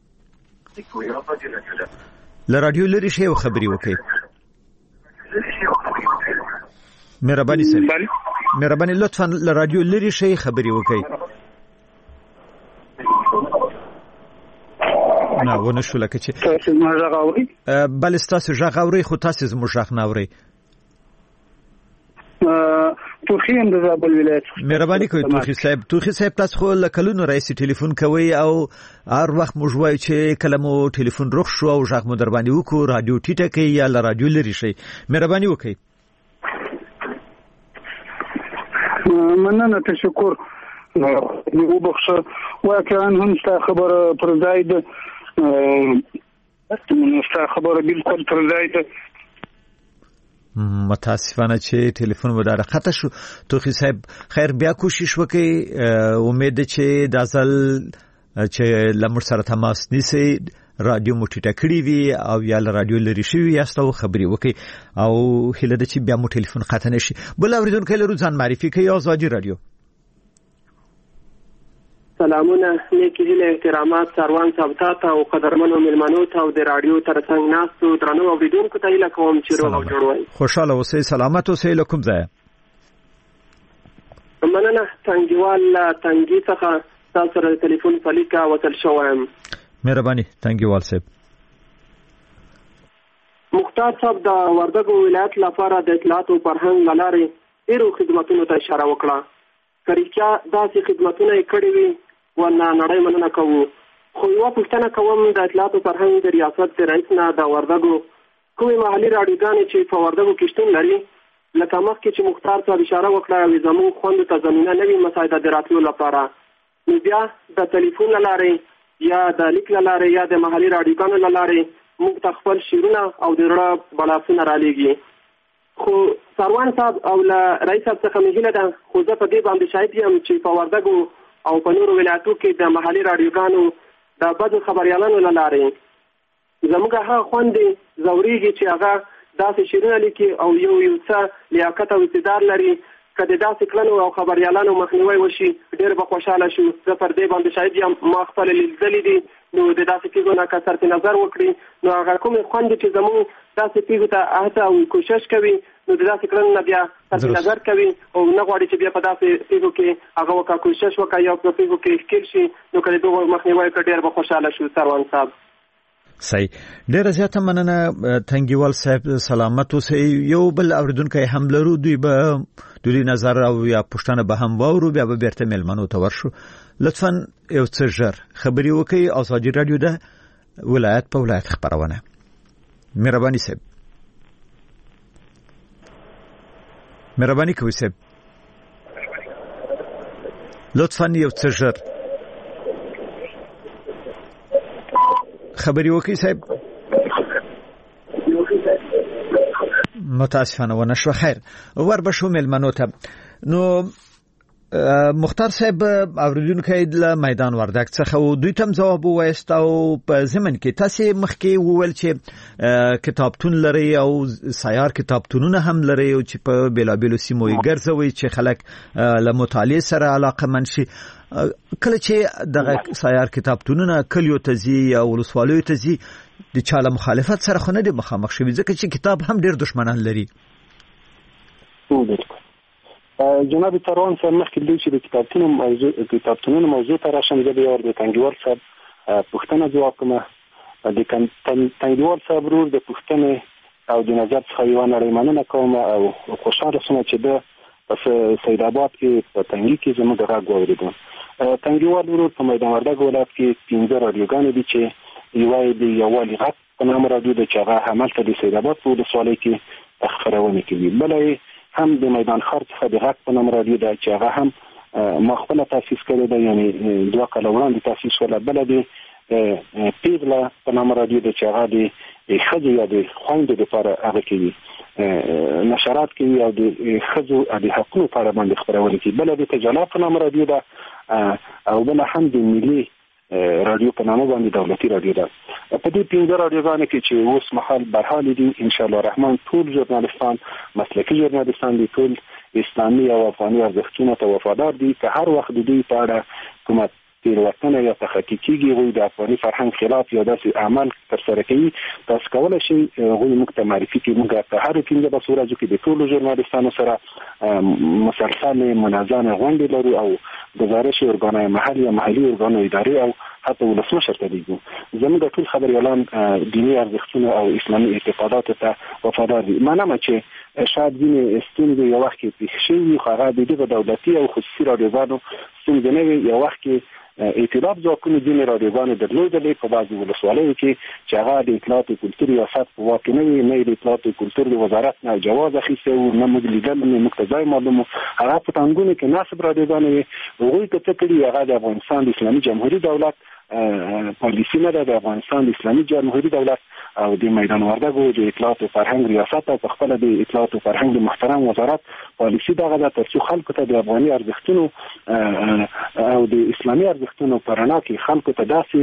له رادیو لرې شئ او خبرې وکړئ. مهرباني سره مهرباني لطفا له رادیو لرې شئ خبرې وکړئ. نه ونه شو لکه چې تاسو زموږ غږ اورئ. بله ستاسو غږ اورئ خو تاسو زموږ غږ نه اورئ. توخی هم د زابل ولایت. مهرباني کوئ توخی صاحب. توخی صاحب تاسو خو له کلونو راهیسې ټلیفون کوئ او هر وخت موږ وایو چې کله مو ټلیفون رخ شو او غږ مو در باندې وکړو رادیو ټیټه کړئ یا له رادیو لرې شئ. مهرباني وکړئ. مننه تشکر. وبخښه واقعا هم ستا خبره پر ځای ده. ستا خبره بالکل پر ځای ده. متاسفانه چې ټلیفون مو داره خطا شو. توخی صاحب خیر بیا کوشش وکړئ. امید چې دا ځل چې له موږ سره تماس نیسئ رادیو مو ټیټه کړی وي او یا له رادیو لري شوی یاست او خبري وکي او هله د چې بیا مو ټلیفون قطع نشي. بل اوریدونکو لرو ځان معرفي کوي آزادي رادیو. سلامونه نیکی هیله احترامات سروان ثابتات او قدرمنو ملمنو ته او د رادیو ترڅنګ ناستو درنو اوریدونکو ته هیله کوم چې روغ او جوړ وي. خوشاله اوسئ، سلامت اوسئ. لکم ځای مننه. تنګیوال تنګي څخه تاسو سره ټلیفون فلیکا وصل شوم. مهرباني تنګیوال صاحب. مختار صاحب د وردګو ولایت لپاره د اطلاعات او فرهنګ لارې ډیرو خدماتونو ته اشاره وکړه. کریچا داسې خدماتونه یې کړې وي ورنه نړۍ مننه کوو. خو یوه پوښتنه کوم د اطلاعات او فرهنګ د ریاست د رئیس نه د وردګو کومې محلي راډیوګانې چې په وردګو کې شتون لري لکه مخکې چې مختار صاحب اشاره وکړه او زموږ خوندو ته زمینه نه وي مساعده د راتلو لپاره، نو بیا د ټلیفون له لارې یا د لیک له لارې یا د محلي راډیوګانو له لارې موږ ته خپل شعرونه او د زړه بلاسونه رالیږي. خو سروان صاحب او له رئیس صاحب څخه مې هیله ده، خو زه په دې باندې شاهد یم چې په وردګو او په نورو ولایتو کې د محلي راډیوګانو د بدو خبریالانو له لارې زموږ هغه خوندې ځورېږي چې هغه داسې شعرونه لیکي او یو یو څه لیاقت او استعداد لري. که د داسې کړنو او خبریالانو مخنیوی وشي ډېر به خوشحاله شو. زه پر دې باندې شاهد یم، ما خپله لیدلي دي. نو د داسې پیښو نه که صرف نظر وکړي نو هغه کومې خوندې چې زموږ داسې پیښو ته هڅه او کوشش کوي نو د داسې کړنو نه بیا صرف نظر کوي او نه غواړي چې بیا په داسې پیښو کې هغه وکړه کوشش وکړي یا په پیښو کې ښکېل شي نو که د دغو مخنیوی کړ ډېر به خوشحاله شو. سروان صاحب صحیح، ډیره زیاته مننه تنګیوال صاحب. سلامت اوسئ. یو بل اوریدونکو هم لرو، دوی به دوی نظر او یا پښتنه به هم واورو، بیا به بیرته ملمنو ته ورشو. لطفا یو څه ژر خبري وکړئ. آزادي رادیو ده ولایت په ولایت خبرونه. مهرباني صاحب، مهرباني کوئ صاحب، لطفا یو څه ژر خبري وکړئ صاحب. متاسفانه ونه شو. خیر، ور بشو ملمنو ته. نو مختار صاحب اوریدونکو د میدان وردګ څخه دوی تم جواب وایست او په زمن کې تاسو مخکې وویل چې کتابتون لري او سیار کتابتونونه هم لري او چې په بیلابیلو سیمو یې ګرځوي چې خلک له مطالعه سره علاقه من شي. کله چې دغه سیار کتابتونونه کلیو ته ځي یا ولسوالیو ته ځي د چاله مخالفت سره خو نه دي مخامخ شوي ځکه چې کتاب هم ډیر دشمنان لري. جناب تروان صاحب مخکې دوی چې د کتابتونو موضوع کتابتونونو موضوع ته راشم زه بیا ور د تنګیوال صاحب پوښتنه ځواب کوم. د تنګیوال صاحب ورور د پوښتنې او د نظر څخه یوه نړۍ مننه کوم او خوشحاله شوم چې ده په سید آباد کې په تنګي کې زموږ غږ واورېدم. تنګیوال ورور په میدان وردګ ولایت کې پنځه راډیوګانې دي چې یوه یې د یووالي غږ په نامه راډیو ده چې هغه هملته د سید آباد په ولسوالۍ کې خپرونې کوي. بله یې هم د میدان ښار څخه د غږ په نامه راډیو ده چې هغه هم ما خپله تاسیس کړې ده، یعنې دوه کاله وړاندې تاسیس شوله. بله د پیغله په نامه راډیو ده چې هغه د ښځو یا د خویندو دپاره هغه کوي نشرات کوي او د ښځو د حقونو په اړه باندې خپرونې کوي. بله د تجالا په نامه راډیو ده او بله هم د ملي راډیو په نامه باندې دولتي راډیو ده. په دې پنځه راډیوګانو کې چې اوس مهال برحال دي ان شاء الله الرحمن ټول ژورنالیستان مسلکي ژورنالیستان دي، ټول اسلامي او افغاني ارزښتونو ته وفادار دي. که هر وخت د دوی په اړه کومه تېروتنه یا تحقیق کېږي هغوی د افغاني فرهنګ خلاف یا داسې عمل ترسره کوي تاسو کولی شئ هغوی موږ ته معرفي کړي. موږ په هرو پنځه بسو ورځو کې د ټولو ژورنالیستانو سره مسلسلې منظمې غونډې لرو او ګزارش ارګانهای محلي یا محلي ارګانو ادارې او حتی ولسمشر ته لیږو. زموږ ټول خبریالان دیني ارزښتونو او اسلامي اعتقاداتو ته وفادار دي. منمه چې شاید ځینې ستونزې یو وخت کې پېښ شوي وي خو هغه د دغه دولتي او خصوصي راډیوګانو ستونزې نه وي. یو وخت کې ائتلاف ځواکونو ځینې راډیوګانې درلودلې په بعضې ولسوالیو کې چې هغه د اطلاعات کلتور ریاست په واک کې نه وي، نه یې د اطلاعات کلتور د وزارت نه جواز اخیستی و، نه موږ لیدل نه موږ ته ځای معلوم و. هغه په ټانګونو کې ناسب راډیوګانې وي. هغوی که څه کړي هغه د افغانستان د اسلامي جمهوري دولت پالیسی نه ده د افغانستان د اسلامي جمهوریت دولت او د میدان وردګو د اطلاعات او فرهنګ ریاست او خپل د اطلاعات او فرهنګ د محترم وزارت پالیسی دغه د ترڅو خلکو ته د افغاني ارزښتونو او د اسلامي ارزښتونو پرانا کې خلکو ته داسې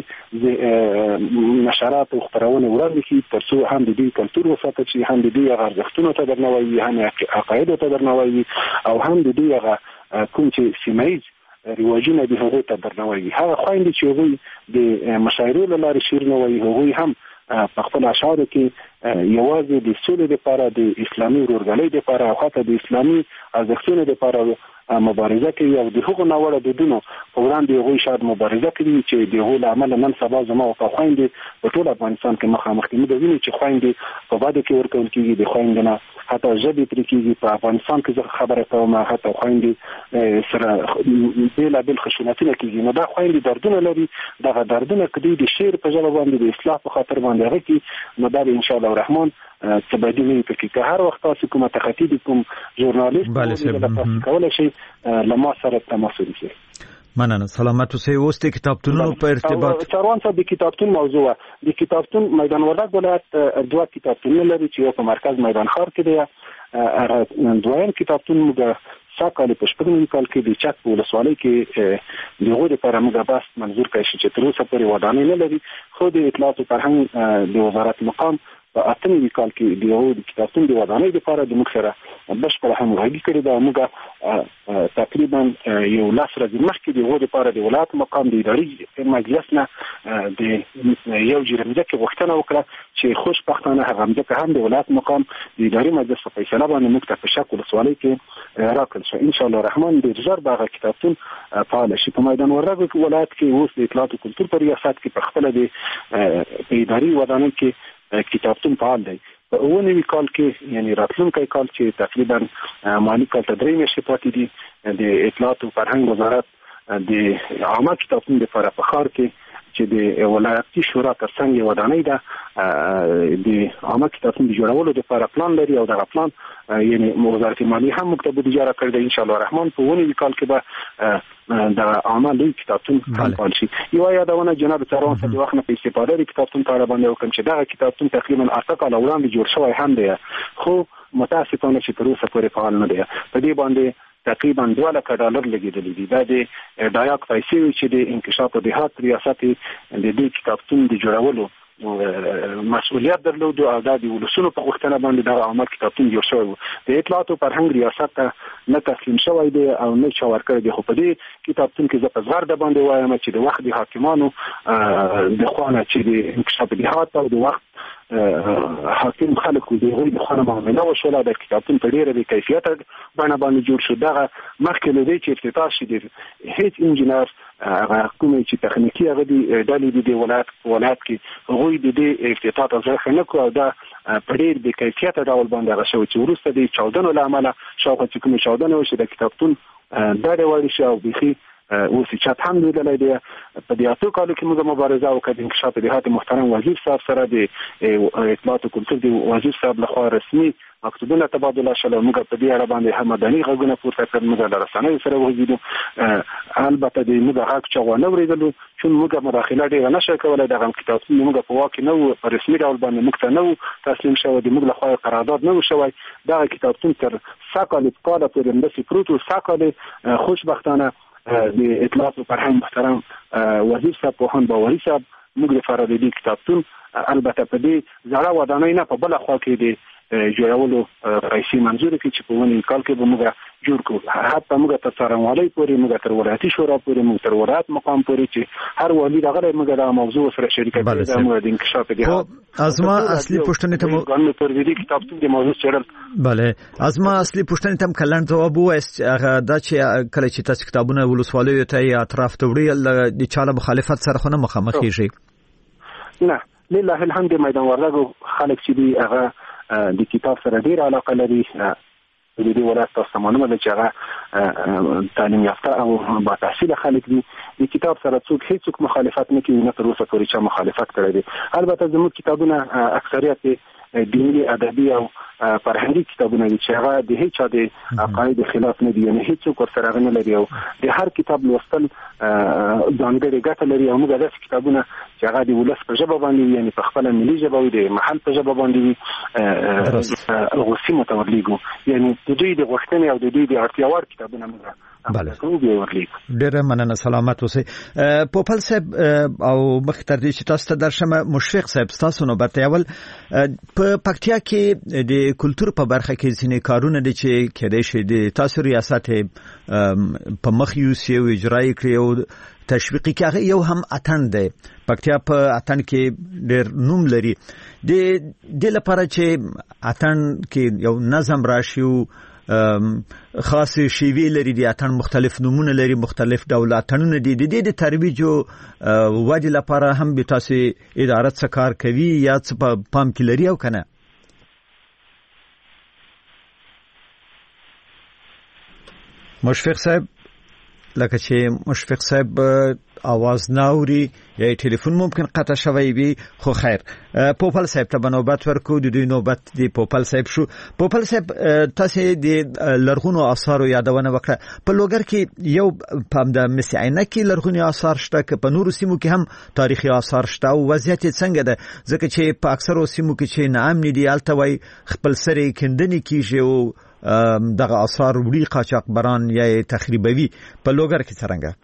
نشرات او خبرونه وړاندې کړي ترڅو هم د دې کلتور وساتل شي، هم د دې ارزښتونو ته درناوی، هم عقاید ته درناوی او هم د دې کوم چې سیمایي رواجونه د هغوی ته درناوی. هغه خويندې چې هغوی د مشاعرو له لارې شعر نووي، هغوی هم په خپل اشعارو کې یوازې د سولې لپاره، د اسلامي ورورګلۍ لپاره او حتی د اسلامي ارزښتونو لپاره مبارزه کوي او د هغو ناوړه دودونو په وړاندې هغوی شاید مبارزه کوي چې د هغو له امله نن سبا زما او خویندې په ټول افغانستان کې مخامخ دي. موږ وینو چې خویندې په بده کې ورکول کېږي، د خویندې نه حتی ژبې پرې کېږي. په افغانستان کې زه خبره کوم حتی خویندې سره بېلابېل خشونتونه کېږي. نو دا خویندې دردونه لري، دغه دردونه که دوی د شعر په ژبه باندې د اصلاح په خاطر باندې هغه کړي، نو دا به انشاءالله الرحمن څه بدیل نه پکې. که هر وخت تاسو کومه تخطیط کوم ژورنالیست تاسو کولای شئ له ما سره تماس ونیسئ. مننه. سلامت اوسئ. اوس د کتابتونونو په ارتباط چاروان صاحب د کتابتون موضوع د کتابتون میدان وردګ ولایت دوه کتابتونونه لري چې یو په مرکز میدان ښار کې دی. دویم کتابتون موږ ساکال په شپږم کال کې د چک په ولسوالۍ کې دغه لپاره موږ بس منظور کړی چې تر اوسه پورې ودانۍ نه لري، خو د اطلاعات او فرهنګ د وزارت مقام په اتمه کال کې د یو کتابتون د ودانۍ لپاره د موږ سره بشپړه همغږي کړې ده. موږ تقریبا یو لاس ورځې مخکې د یو لپاره د ولایت مقام د اداري مجلس نه د یو جریمه کې غوښتنه وکړه چې خوشبختانه هغه مځکه هم د ولایت مقام د اداري مجلس په فیصله باندې موږ ته په شک ولسوالۍ کې راکړل شو. ان شاء الله الرحمن د ژر دغه کتابتون فعال شي. په میدان وردګ ولایت کې اوس د اطلاعات او کلتور په ریاست کې په خپل د اداري ودانۍ کې کتابتون فعال دی. په اونوي کال کې یعنی راتلونکي کال چې تقریبا مالی کال ته درې میاشتې پاتې دي، د اطلاعات او فرهنګ وزارت د عامه کتابتون لپاره په ښار کې چې د ولایتي شورا ترڅنګ ودانۍ ده د عامه کتابتون د جوړولو لپاره پلان لري او دغه پلان یعنی وزارت مالی هم موږ ته بودیجه راکړې ان شاء الله الرحمن. په اونوي کال کې به د عامه لوی کتابتون فعال شي. یو یادونه جناب څارون په وخت نه په استفاده د کتابتون په اړه باندې وکم چې دا کتابتون تقریبا اته کال وړاندې جوړ شوی هم دی، خو متاسفانه چې تر اوسه پورې فعال نه دی. په دې باندې تقریبا دوه لک ډالر لګیدلې دي. دا د ډایاک پیسې چې د انکشاف او دهات ریاست د دې کتابتون د جوړولو مسؤلیت درلود او د ولسونو په غوښتنه باندې د عامه کتابتون جوړ شوی و. د اطلاعات او فرهنګ ریاست ته نه تسلیم شوی دی او نه چا ورکړی دی. خو په دې کتابتون کې زه په زغر د باندې وایم چې د وخت د حاکمانو د خوانه چې د انکشاف دهات او د وخت حاکم خلکو د هغوی د خوانه معامله وشوله. د کتابتون په ډېره بې کیفیته بڼه باندې جوړ شو. دغه مخکې له دې چې افتتاح شي د هیڅ انجینر هغه کومې چې تخنیکي هغه د ډلې د ولایت ولایت کې هغوی د دې افتتاح ته ځای نه کړو او دا په ډېر بې کیفیته ډول باندې هغه شوی چې وروسته د چاودنو له امله شاوخوا چې کومې چاودنې وشي د کتابتون دا ډول شي او بیخي اوس چې هم لیدلای دی. په دې اتو کالو کې موږ مبارزه وکړو د انکشاف دهات محترم وزیر صاحب سره د اطلاعات او کلتور د وزیر صاحب لخوا رسمي مکتوبونه تبادله شول. موږ په دې اړه باندې هم مدني غږونه پورته کړل، موږ له رسنیو سره وغږیدو. البته د موږ حق چا ونه ورېدلو چې موږ مداخله ډېره نشو کولای. دغه کتابتون موږ په واقع نه و په رسمي ډول باندې موږ ته نه و تسلیم شوی، د موږ لخوا قرارداد نه و شوی. دغه کتابتون تر ساکال کاله پورې همداسې پروت و. ساکال خوشبختانه د اطلاعات او فرهنګ محترم وزیر صاحب پوهان باوري صاحب موږ لپاره د دې کتابتون البته په دې زړه ودانۍ نه په بل خوا کې د جوړولو پیسې منظور کړي چې په ونی کال کې به موږ جوړ کړو. حتی موږ تر څارنوالۍ پورې، موږ تر ولایتي شورا پورې، موږ تر ولایت مقام پورې چې هر والی دغه موږ د موضوع سره شریک کړو. دا موږ د انکشاف دي. ازما اصلي پوښتنه ته موږ پر دې کتابتون د موضوع چیرل. bale ازما اصلي پوښتنه ته کلن جواب وایست هغه دا چې کله چې تاسو کتابونه ولسوالۍ ته یا اطراف ته وړي د چاله مخالفت سره خو نه مخامخ کیږي؟ نه لله الحمد. میدان وردګ خلک چې دی هغه د کتاب سره ډیر علاقه لري. د دې ولایت تاسو معلومه ده چې هغه تعلیم یافته او با تحصیل خلک دي. د کتاب سره څوک هیڅوک مخالفت نه کوي، نه تر اوسه پورې چې مخالفت کړی دی. البته زموږ کتابونه اکثریت دینی ادبي او فرهنګي کتابونه دي چې هغه د هیڅ چا د عقاید خلاف نه دي، یعنی هیڅ څوک سره نه لري او د هر کتاب لوستل ځانګړې ګټه لري. او موږ داسې کتابونه چې هغه د ولس په ژبه باندې یعنی په خپل ملي ژبه او د محل په ژبه باندې غوسي متورلیګو، یعنی د دوی د غوښتنې او د دوی د اړتیا وړ کتابونه موږ ډیره مننه. سلامت اوسئ. پوپل صاحب او مختار دي چې تاسو ته درشمه مشفق صاحب تاسو نو برته اول په پکتیا کې د کلچر په برخه کې ځینې کارونه دي چې کېدای شي د تاسو ریاست په مخ یو سی او اجرای کړی او تشویقي کې یو هم اتن دی. پکتیا په اتن کې ډېر نوم لري. د د لپاره چې اتن کې یو نظم راشي او خاص شیوی لري، د اتن مختلف نمونه لري، مختلف ډول اتنونه دي. د دې د ترویج او ودی لپاره هم به تاسو اداره څه کار کوي یا څه په پام کې لري او کنه؟ مشفق صاحب لکه چې مشفق صاحب आवाज ناوري یا ټلیفون ممکن قطع شوی وي، خو خیر. پوپل صاحب ته نوبت ورکو، د دوی نوبت دی پوپل صاحب شو. پوپل صاحب تاسو د لرغونو آثارو یادونه وکړه. په لوګر کې یو پام د مسی عینه کې لرغونی آثار شته، که په نورو سیمو کې هم تاریخي آثار شته او وضعیت څنګه ده؟ ځکه چې په اکثرو سیمو کې چې نام ندي الته وای خپل سره کندنی کیږي او دغه آثار وړي قاچاقبران یا تخریبوي. په لوګر کې څنګه؟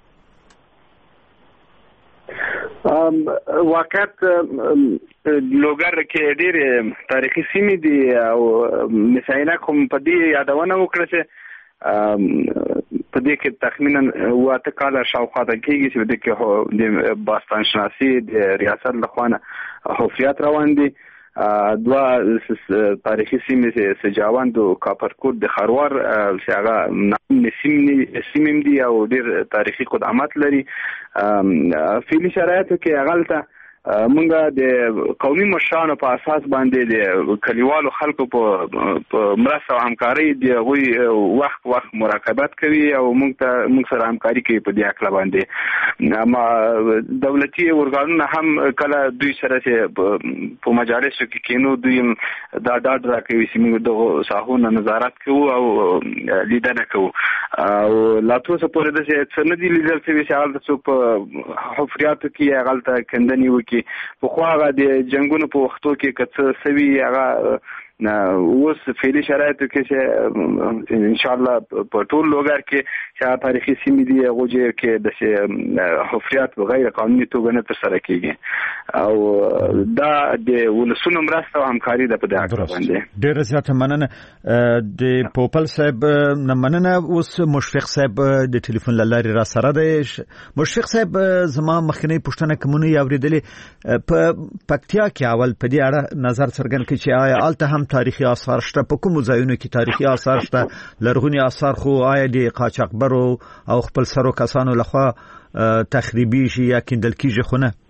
واقعیت لوګر کې ډېر تاریخي سیمې دي او مثلا کوم په دې یادونه وکړه چې په دې کې تخمینا واته کال شاوخوا ته کېږي چې د کې د باستان شناسي د ریاست لخوا حفریات روان دي. دوا تاریخي سیمې سجاوند او کاپرکوټ د خروار چې هغه نسیم سیمې دي او ډېر تاریخي قدامت لري. فعلي شرایطو کې هغه مونږه د قومي مشرانو په اساس باندې د کلیوالو خلکو په مرسته او همکاري د غوي وخت وخت مراقبت کوي او مونږ ته مونږ سره همکاري کوي په دې اکلا باندې. اما دولتي ورګانونه هم کله دوی سره په مجالسو کې کینو دوی دا ډاډ راکوي چې موږ د ساحونو نظارت کوو او لیدنه کوو. او لا تر اوسه پورې د څه نه دي لیدل چې هغه څوک په حفریاتو کې هغه ته کندنی وکړي. په خو هغه د جنگونو په وختو کې کڅ سوي هغه اوس فعلي شرایطو کې چې ان شاء الله په ټول لوګر کې چې تاریخي سیمې دي هغه کې د حفریات بغیر قانوني توګه نه تر سره کیږي او دا د ولسونو مرسته او همکاري د په دغه باندې. ډېر زیات مننه د پوپل صاحب نه. مننه. اوس مشفق صاحب د ټلیفون لارې را سره دی. مشفق صاحب زما مخکنی پوښتنه کومه یاوریدلې په پکتیا کې اول په دې اړه نظر څرګند کړي چې آیا الته هم تاریخي آثار شته؟ په کوم ځایونو کې تاریخي آثار شته؟ لرغونی آثار خو آیا د قاچاقبرو او خپل سرو کسانو لخوا تخریبي شي یا کیندل کیږي؟ خو نه.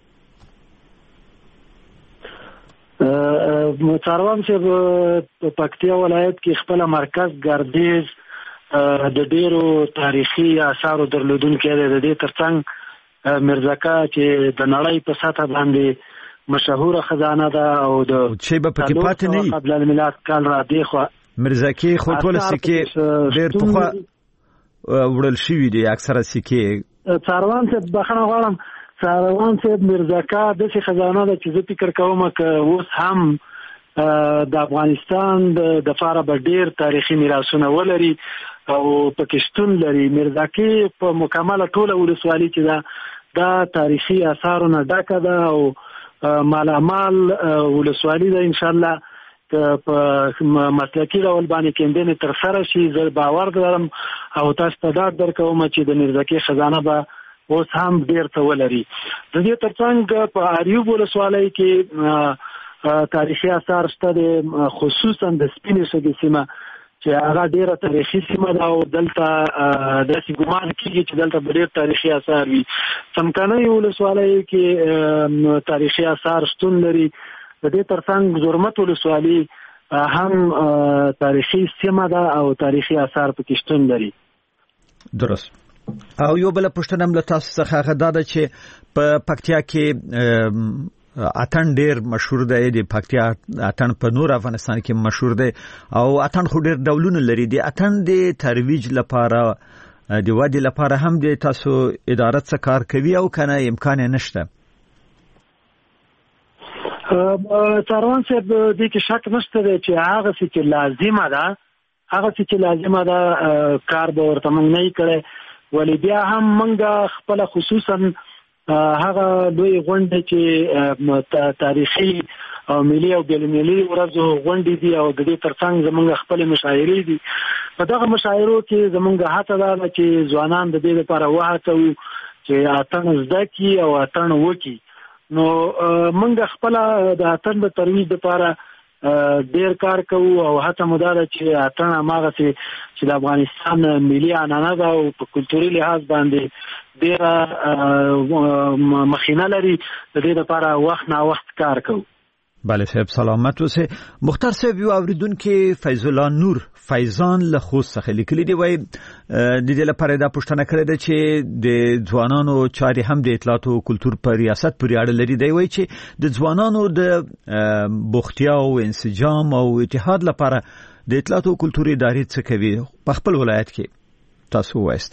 متاروان چې په پکتیا ولایت کې خپل مرکز ګردیز د ډیرو تاریخي آثارو درلودونکو د دې ترڅنګ مرزکا چې د نړۍ په سطح باندې مشهوره خزانه ده او د چې په کې پاتې نه قبل الميلاد کال را دی خو مرزکی خو ټول سکه ډېر پخوا وړل شوی دي. اکثره سکه څاروان څخه بخنه غواړم څاروان څخه مرزکا د څه خزانه ده چې زه فکر کوم چې اوس هم د افغانستان د فاره به ډېر تاریخي میراثونه ولري او پاکستان لري. مرزکی په مکمله ټوله ولسوالي چې دا د تاریخي آثارونو ډکه ده او مالامال ولسوالي ده. ان شاء الله په مسلکي ډول باندې کېندنې تر سره شي. زه باور لرم او تاسو ته ډاډ درکوم چې د مرزکي خزانه به اوس هم ډېر څه ولري. د دې ترڅنګ په اریوب ولسوالۍ کې تاریخي آثار شته، خصوصا د سپینې شګې سیمه چې هغه ډیره تاریخي سیمه ده او دلته داسې ګمان کېږي چې دلته ډېر تاریخي آثار وي. څمکنیو ولسوالۍ کې تاریخي آثار شتون لري. د دې ترڅنګ زرمت ولسوالي هم تاریخي سیمه ده او تاریخي آثار پکې شتون لري. درست. او یو بل پوښتنه هم له تاسو څخه هغه ده چې په پکتیا کې اتن ډیر مشهور دی د پکتیا اتن په نور افغانستان کې مشهور دی او اتن خو ډیر ډولونه لري د اتن د ترویج لپاره د وادي لپاره هم د تاسو ادارت څخه کار کوي او کنه امکان نشته تاروان صاحب د کې شک نشته چې هغه چې لازمه ده هغه چې لازمه ده کار به ورته موږ نه کړی ولی بیا هم موږ خپل خصوصا هغه دوی غونډه چې تاریخي او ملي او بین المللي ورځو غونډې دي او د دې ترڅنګ زموږ خپل مشاعرې دي په دغه مشاعرو کې زموږ هڅه ده چې ځوانان د دې لپاره وهڅوو چې اتن زده کړي او اتن وکړي نو موږ خپل د اتن د ترویج لپاره ډیر کار کوو او هڅه مو ده چې اتن هغه چې د افغانستان ملي عنعنه ده او په کلتوري لحاظ باندې ډیر مخینه لري د دې لپاره وخت نه وخت کار کوو بله صاحب سلامت اوسه مختار صاحب یو اوریدونکو فیض الله نور فیضان له خوست څخه لیکلي دی وای د دې لپاره دا پوښتنه کړې ده چې د ځوانانو چاري هم د اطلاعات او کلتور په ریاست پورې اړه لري دی وای چې د ځوانانو د بوختیا او انسجام او اتحاد لپاره د اطلاعات او کلتور ادارې څه کوي په خپل ولایت کې تاسو وایست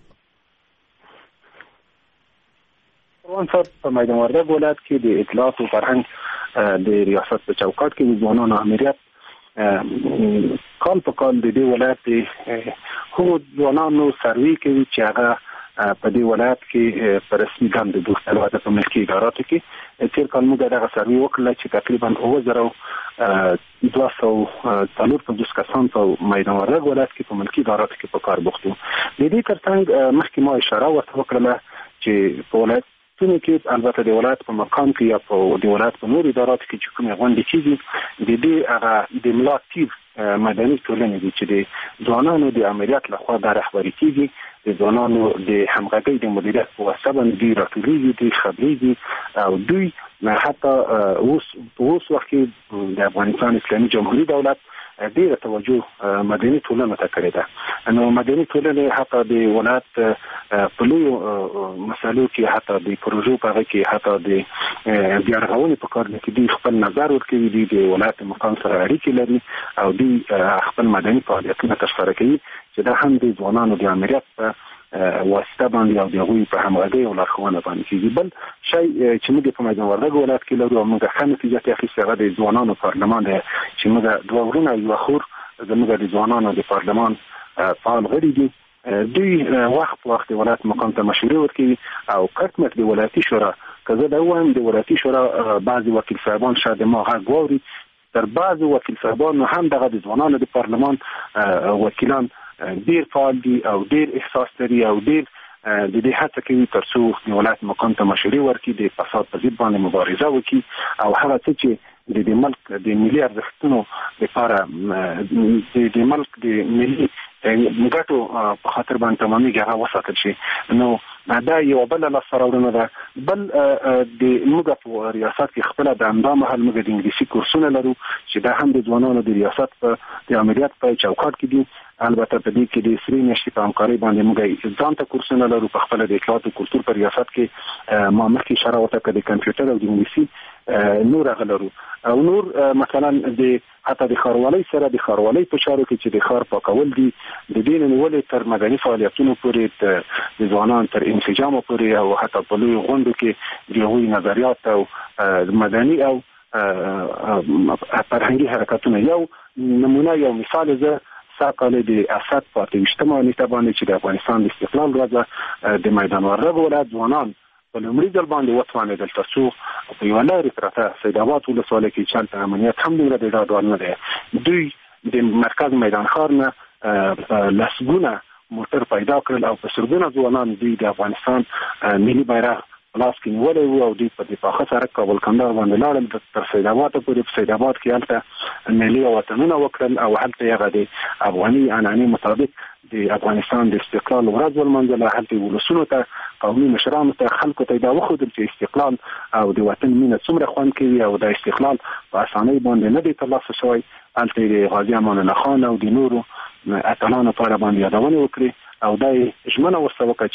روان صاحب په میدان وردګ ولایت کې د اطلاعات او فرهنګ د ریاست په چوکاټ کې د ځوانانو امنیت کال په کال د دې ولایت هغو ځوانانو سروي کوي چې هغه په دې ولایت کې په رسمي ډول د دوه په ملکي اداراتو کې تیر کال موږ دغه سروي وکړل چې تقریبا اووه زره دوه سوه څلور پنځوس کسان په میدان وردګ ولایت کې په ملکي اداراتو کې په کار بوخت وو د دې ترڅنګ مخکې ما اشاره ورته وکړله چې په ولایت څنګه کې البته د ولایت په مقام کې یا په د ولایت په نور ادارات کې چې کومه غونډه کیږي د دې هغه د ملاتي مدني ټولنې دي چې د ځوانانو د امنیت لخوا د رهبري کیږي د ځوانانو د همغږۍ د مدیریت په واسطه باندې راټولېږي د خبرېږي او دوی حتی اوس اوس وخت کې د افغانستان اسلامي جمهوریت دولت ډیره توجه مدني ټولنه ته کړې ده نو مدني ټولنه حتی د ولایت په لوی مسالو کې حتی د پروژو په هغه کې حتی د بیارغونې په کار کې د خپل نظر ورکوي د ولایت مقام سره اړیکې لري او د خپل مدني فعالیتونه تشریح کوي چې دا هم د ځوانانو د امنیت په واسطه باندې او د غوي په همغږي او لارښوونه باندې کیږي بل شی چې موږ په میدان وردګ ولایت کې لرو موږ ښه نتیجه اخیستې هغه د ځوانانو پارلمان دی چې موږ دوه ورونه یو خور زموږ د ځوانانو د پارلمان فعال غړي دي دوی وخت وخت ولایت مقام ته مشورې ورکوي او کټمټ د ولایتي شورا کزه دا وایم د ولایتي شورا بعضي وکیل صاحبان شاید ما غږ واوري تر بعضي وکیل صاحبان هم دغه د ځوانانو د پارلمان وکیلان ډیر فعال دي او ډیر احساس لري او ډیر د دې هڅه کوي ترڅو د ولایت مقام ته مشورې ورکړي د فساد په ضد باندې مبارزه وکړي او هغه څه چې د ملک د ملي ارزښتونو لپاره د ملک د ملي ګټو په خاطر باندې تمامي هغه وساتل شي نو دا یو بل له سره ورونه ده بل د موږ په ریاست کې خپل د امدا محل موږ د انګلیسي کورسونه لرو چې دا هم د ځوانانو د ریاست په د امنیت په چوکاټ کې دي البته په دې کې د سری نشي په همکاري باندې موږ ځان ته کورسونه لرو په خپل د اطلاعات او کلتور په ریاست کې ما مخکې اشاره وکړه د کمپیوټر او د انګلیسي نور غلرو او نور مثلا د حتی د خاروالۍ سره د خاروالۍ په چارو کې چې د خار پاکول دي د دین نیولې تر مدني فعالیتونو پورې د ځوانان تر انسجام پورې او حتی په لوی غونډو کې د هغوی نظریات او مدني او فرهنګي حرکتونه یو نمونه یو مثال زه ساقاله د اسد په تیشتمه نیټه باندې چې د افغانستان د استقلال ورځ د میدان وردګ ولایت ځوانان په لومړي ځل باندې وتوانېدل ترڅو په یوه لارې پرته سید آباد ولسوالۍ کې چلته امنیت هم دومره د ډاډوال نه دی دوی د مرکز میدان ښار نه لسګونه موټر پیدا کړل او په سلګونه ځوانان دوی د افغانستان ملي بیرغ لاس کې نیولې وو او دوی په دې پاخه سره کابل کندهار باندې لاړل تر سید آباد پورې په سید آباد کې هلته ملي وطنونه وکړل او هلته یې غوډي افغاني عنعنې مطابق د افغانستان د استقلال ورځ ولمانځله هلته ولسونو ته قومي مشرانو ته خلکو ته دا وښودل چې استقلال او د وطن مینه څومره خوند کوي او د استقلال په اسانۍ باندې نه دی ترلاسه شوی هلته د غازي امان الله خان او د نورو اتلانو په اړه باندې یادونه وکړي او دا ژمنه ورسره وکړه چې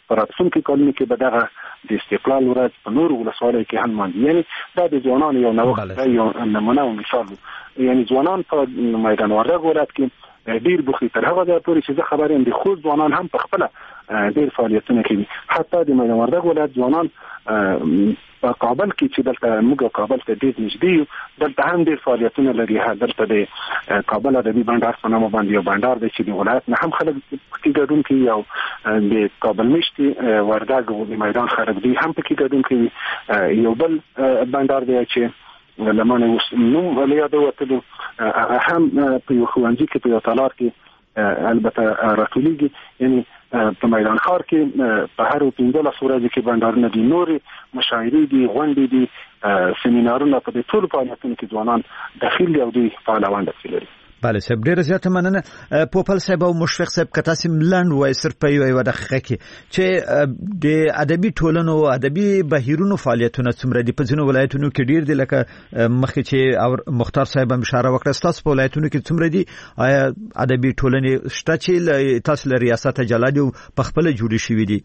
راتلونکي کلونو کې به دغه د استقلال ورځ په نور ولسوالیو کې هم ماندي. یعنی دا د ځوانانو یو نوښت دی، یو نمونه او مثال. یعنی ځوانان په میدان وردګ ولایت کې ډیر بوخي تر هغه ځای پورې چې زه خبر یم د خوست ځوانان هم په خپل ډیر فعالیتونه کوي. حتی د میدان وردګ ولایت ځوانان په کابل کې چې دلته موږ کابل ته ډیر نږدې یو، دلته هم ډیر فعالیتونه لري. دلته د کابل ادبي بندر په نامه باندې یو بندر دی چې د ولایت نه هم خلک پکې ګډون کوي، او د کابل مشتي وردګ او د میدان خلک دی هم پکې ګډون کوي. یو بل بندر دی چې لمانه اوس نو ولیا د وتلو هم په یو ښوونځي کې په یو تالار کې البته راټولېږي. یعنی په میدان ښار کې په هر پنځلس ورځې کې بندرونه دي، نورې مشاعرې دي، غونډې دي، سیمینارونه په دې ټولو فعالیتونو کې ځوانان داخل دي او دوی فعاله ونډه لري. بله صاحب، ډیره زیاته مننه. پوپل صاحب او مشفق صاحب که تاسو ملند وای صرف په یو دقیقه کې چې د ادبي ټولنو او ادبي بهیرونو فعالیتونه څومره دي په ځینو ولایتونو کې ډیر دي، لکه مخکې چې او مختار صاحب هم اشاره وکړه، تاسو په ولایتونو کې څومره دي؟ آیا ادبي ټولنې شته چې تاسو له ریاست جلال او په خپل جوړې شوې دي؟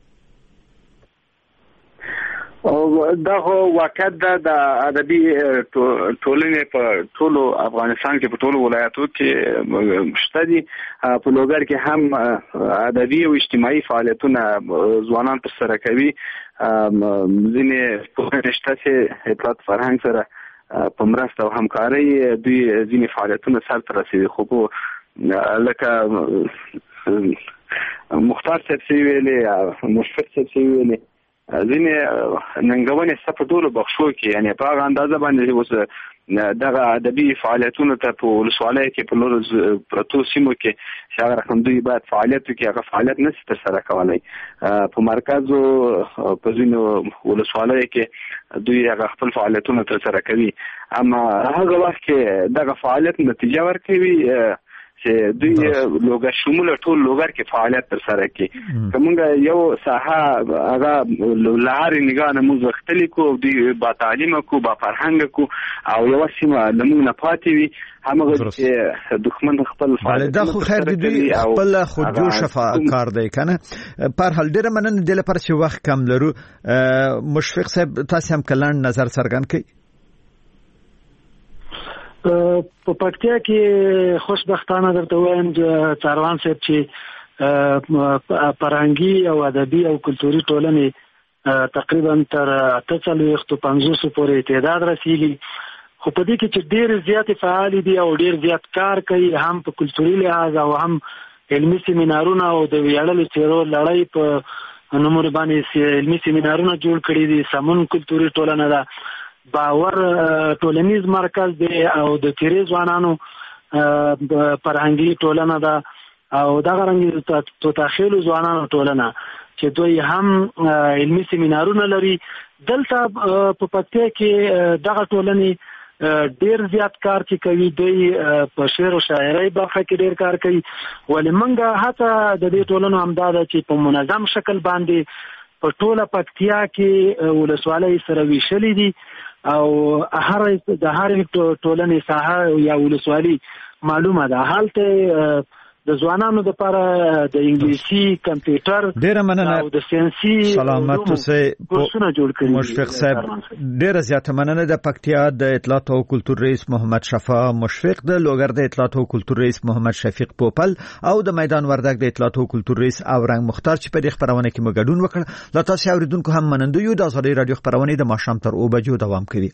او دا هو واقعیت ده د ادبي ټولنې په ټولو افغانستان کې په ټولو ولایتو کې شته دي. په لوګر کې هم ادبي او اجتماعي فعالیتونه ځوانان ترسره کوي. ځینې پوهنې شته چې اطلاعات فرهنګ سره په مرسته او همکارۍ دوی ځینې فعالیتونه سرته رسوي. خو لکه مختار صاحب چې ویلې، مشفق صاحب چې ویلې، ځینې ننګونې څه په ټولو بخشو کې، یعنی په هغه اندازه باندې اوس دغه ادبي فعالیتونو ته په ولسوالیو کې په نورو پرتو سیمو کې چې هغه رقم دوی باید فعالیت وکړي، هغه فعالیت نشي ترسره کولی. په مرکزو په ځینو ولسوالیو کې دوی هغه خپل فعالیتونه ترسره کوي، اما هغه وخت کې دغه فعالیت نتیجه ورکوي چې دوی لوګر شمول ټول لوګر کې فعالیت ترسره کوي. کومه یو ساحه هغه لارې نگاه نه موږ وختلی کو، دوی با تعلیم کو، با فرهنګ کو، او یو سیمه لمون نه پاتې وي. همغه چې دښمن خپل فعالیت دا خو خیر دی خپل خود جو شفا کار دی کنه. پر حال ډیره مننه د لپاره چې وخت کم لرو. مشفق صاحب تاسو هم کلان نظر څرګند کړئ. په پکتیا کې خوشبختانه درته وایم څاروان صاحب چې فرهنګي او ادبي او کلتوري ټولنې تقریبا تر اته څلوېښت پنځوس پورې تعداد رسیږي. خو په دې کې چې ډېر زیات فعال دي او ډېر زیات کار کوي، هم په کلتوري لحاظ او هم علمي سیمینارونه او د ویاړلو څیرو لړۍ په نومور باندې علمي سیمینارونه جوړ کړي دي. سمون کلتوري ټولنه ده، باور ټولنیز مرکز دی، او د تیرې ځوانانو فرهنګي ټولنه ده، او دغه رنګ توتاخیلو ځوانانو ټولنه چې دوی هم علمي سیمینارونه لري. دلته په پکتیا کې دغه ټولنې ډیر زیات کار چې کوي، دوی په شعر او شاعرۍ برخه کې ډیر کار کوي. ولې موږ هڅه د دې ټولنو همدا ده چې په منظم شکل باندې په ټوله پکتیا کې ولسوالۍ سره ویشلې دي، او هر د هر ټولنې ساحه یا ولسوالي معلومه ده. حالته د ځوانانو لپاره د انګلیسي کمپیوټر ډیره مننه او د ساينسي سلامت اوسئ کورسونه جوړ کړي. مشفق صاحب ډیره زیاته مننه. د پکتیا د اطلاعات او کلتور رئیس محمد شفا مشفق، د لوګر د اطلاعات او کلتور رئیس محمد شفیق پوپل، او د میدان وردګ د اطلاعات او کلتور رئیس اورنګ مختار چې په دې خبرونه کې مګډون وکړ. لا تاسو اوریدونکو هم منندوی یو. د ازادي رادیو خبرونه د ماښام تر او بجو دوام کوي.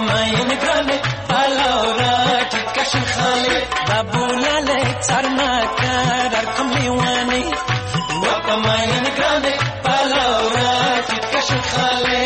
وپماین گرانه بالاورا کشن خاله بابولاله سرناکا در کم لیوانی وپماین گرانه بالاورا کشن خاله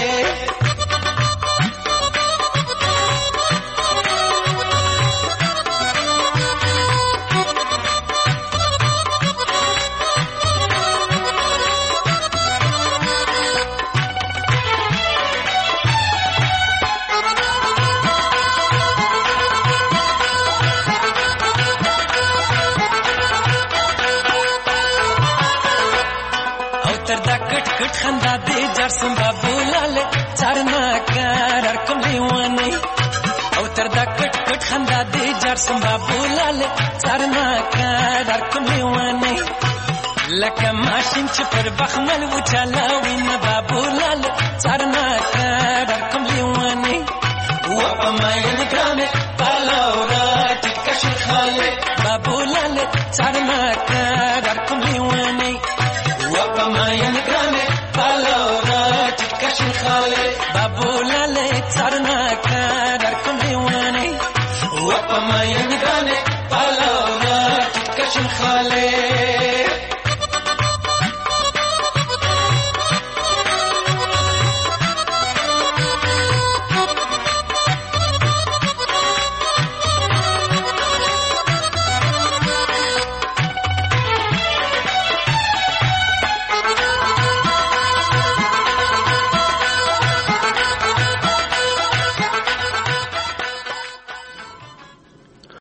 خندا دې جرسم بابولاله چارنا کار کوم لیوانی او تر دا کټ کټ خندا دې جرسم بابولاله چارنا کار کوم لیوانی لکه ماشین چې پر بخمل و چلاوي نه بابولاله چارنا کار کوم لیوانی و پماین ګرامه بالاورا ټکش خاله بابولاله چارنا کار کوم لیوانی و پماین ګرامه بالاورا ټکشن خاله بابولاله سرناکا در کوم دیوانه و پماین ګرانه بالاورا ټکشن خاله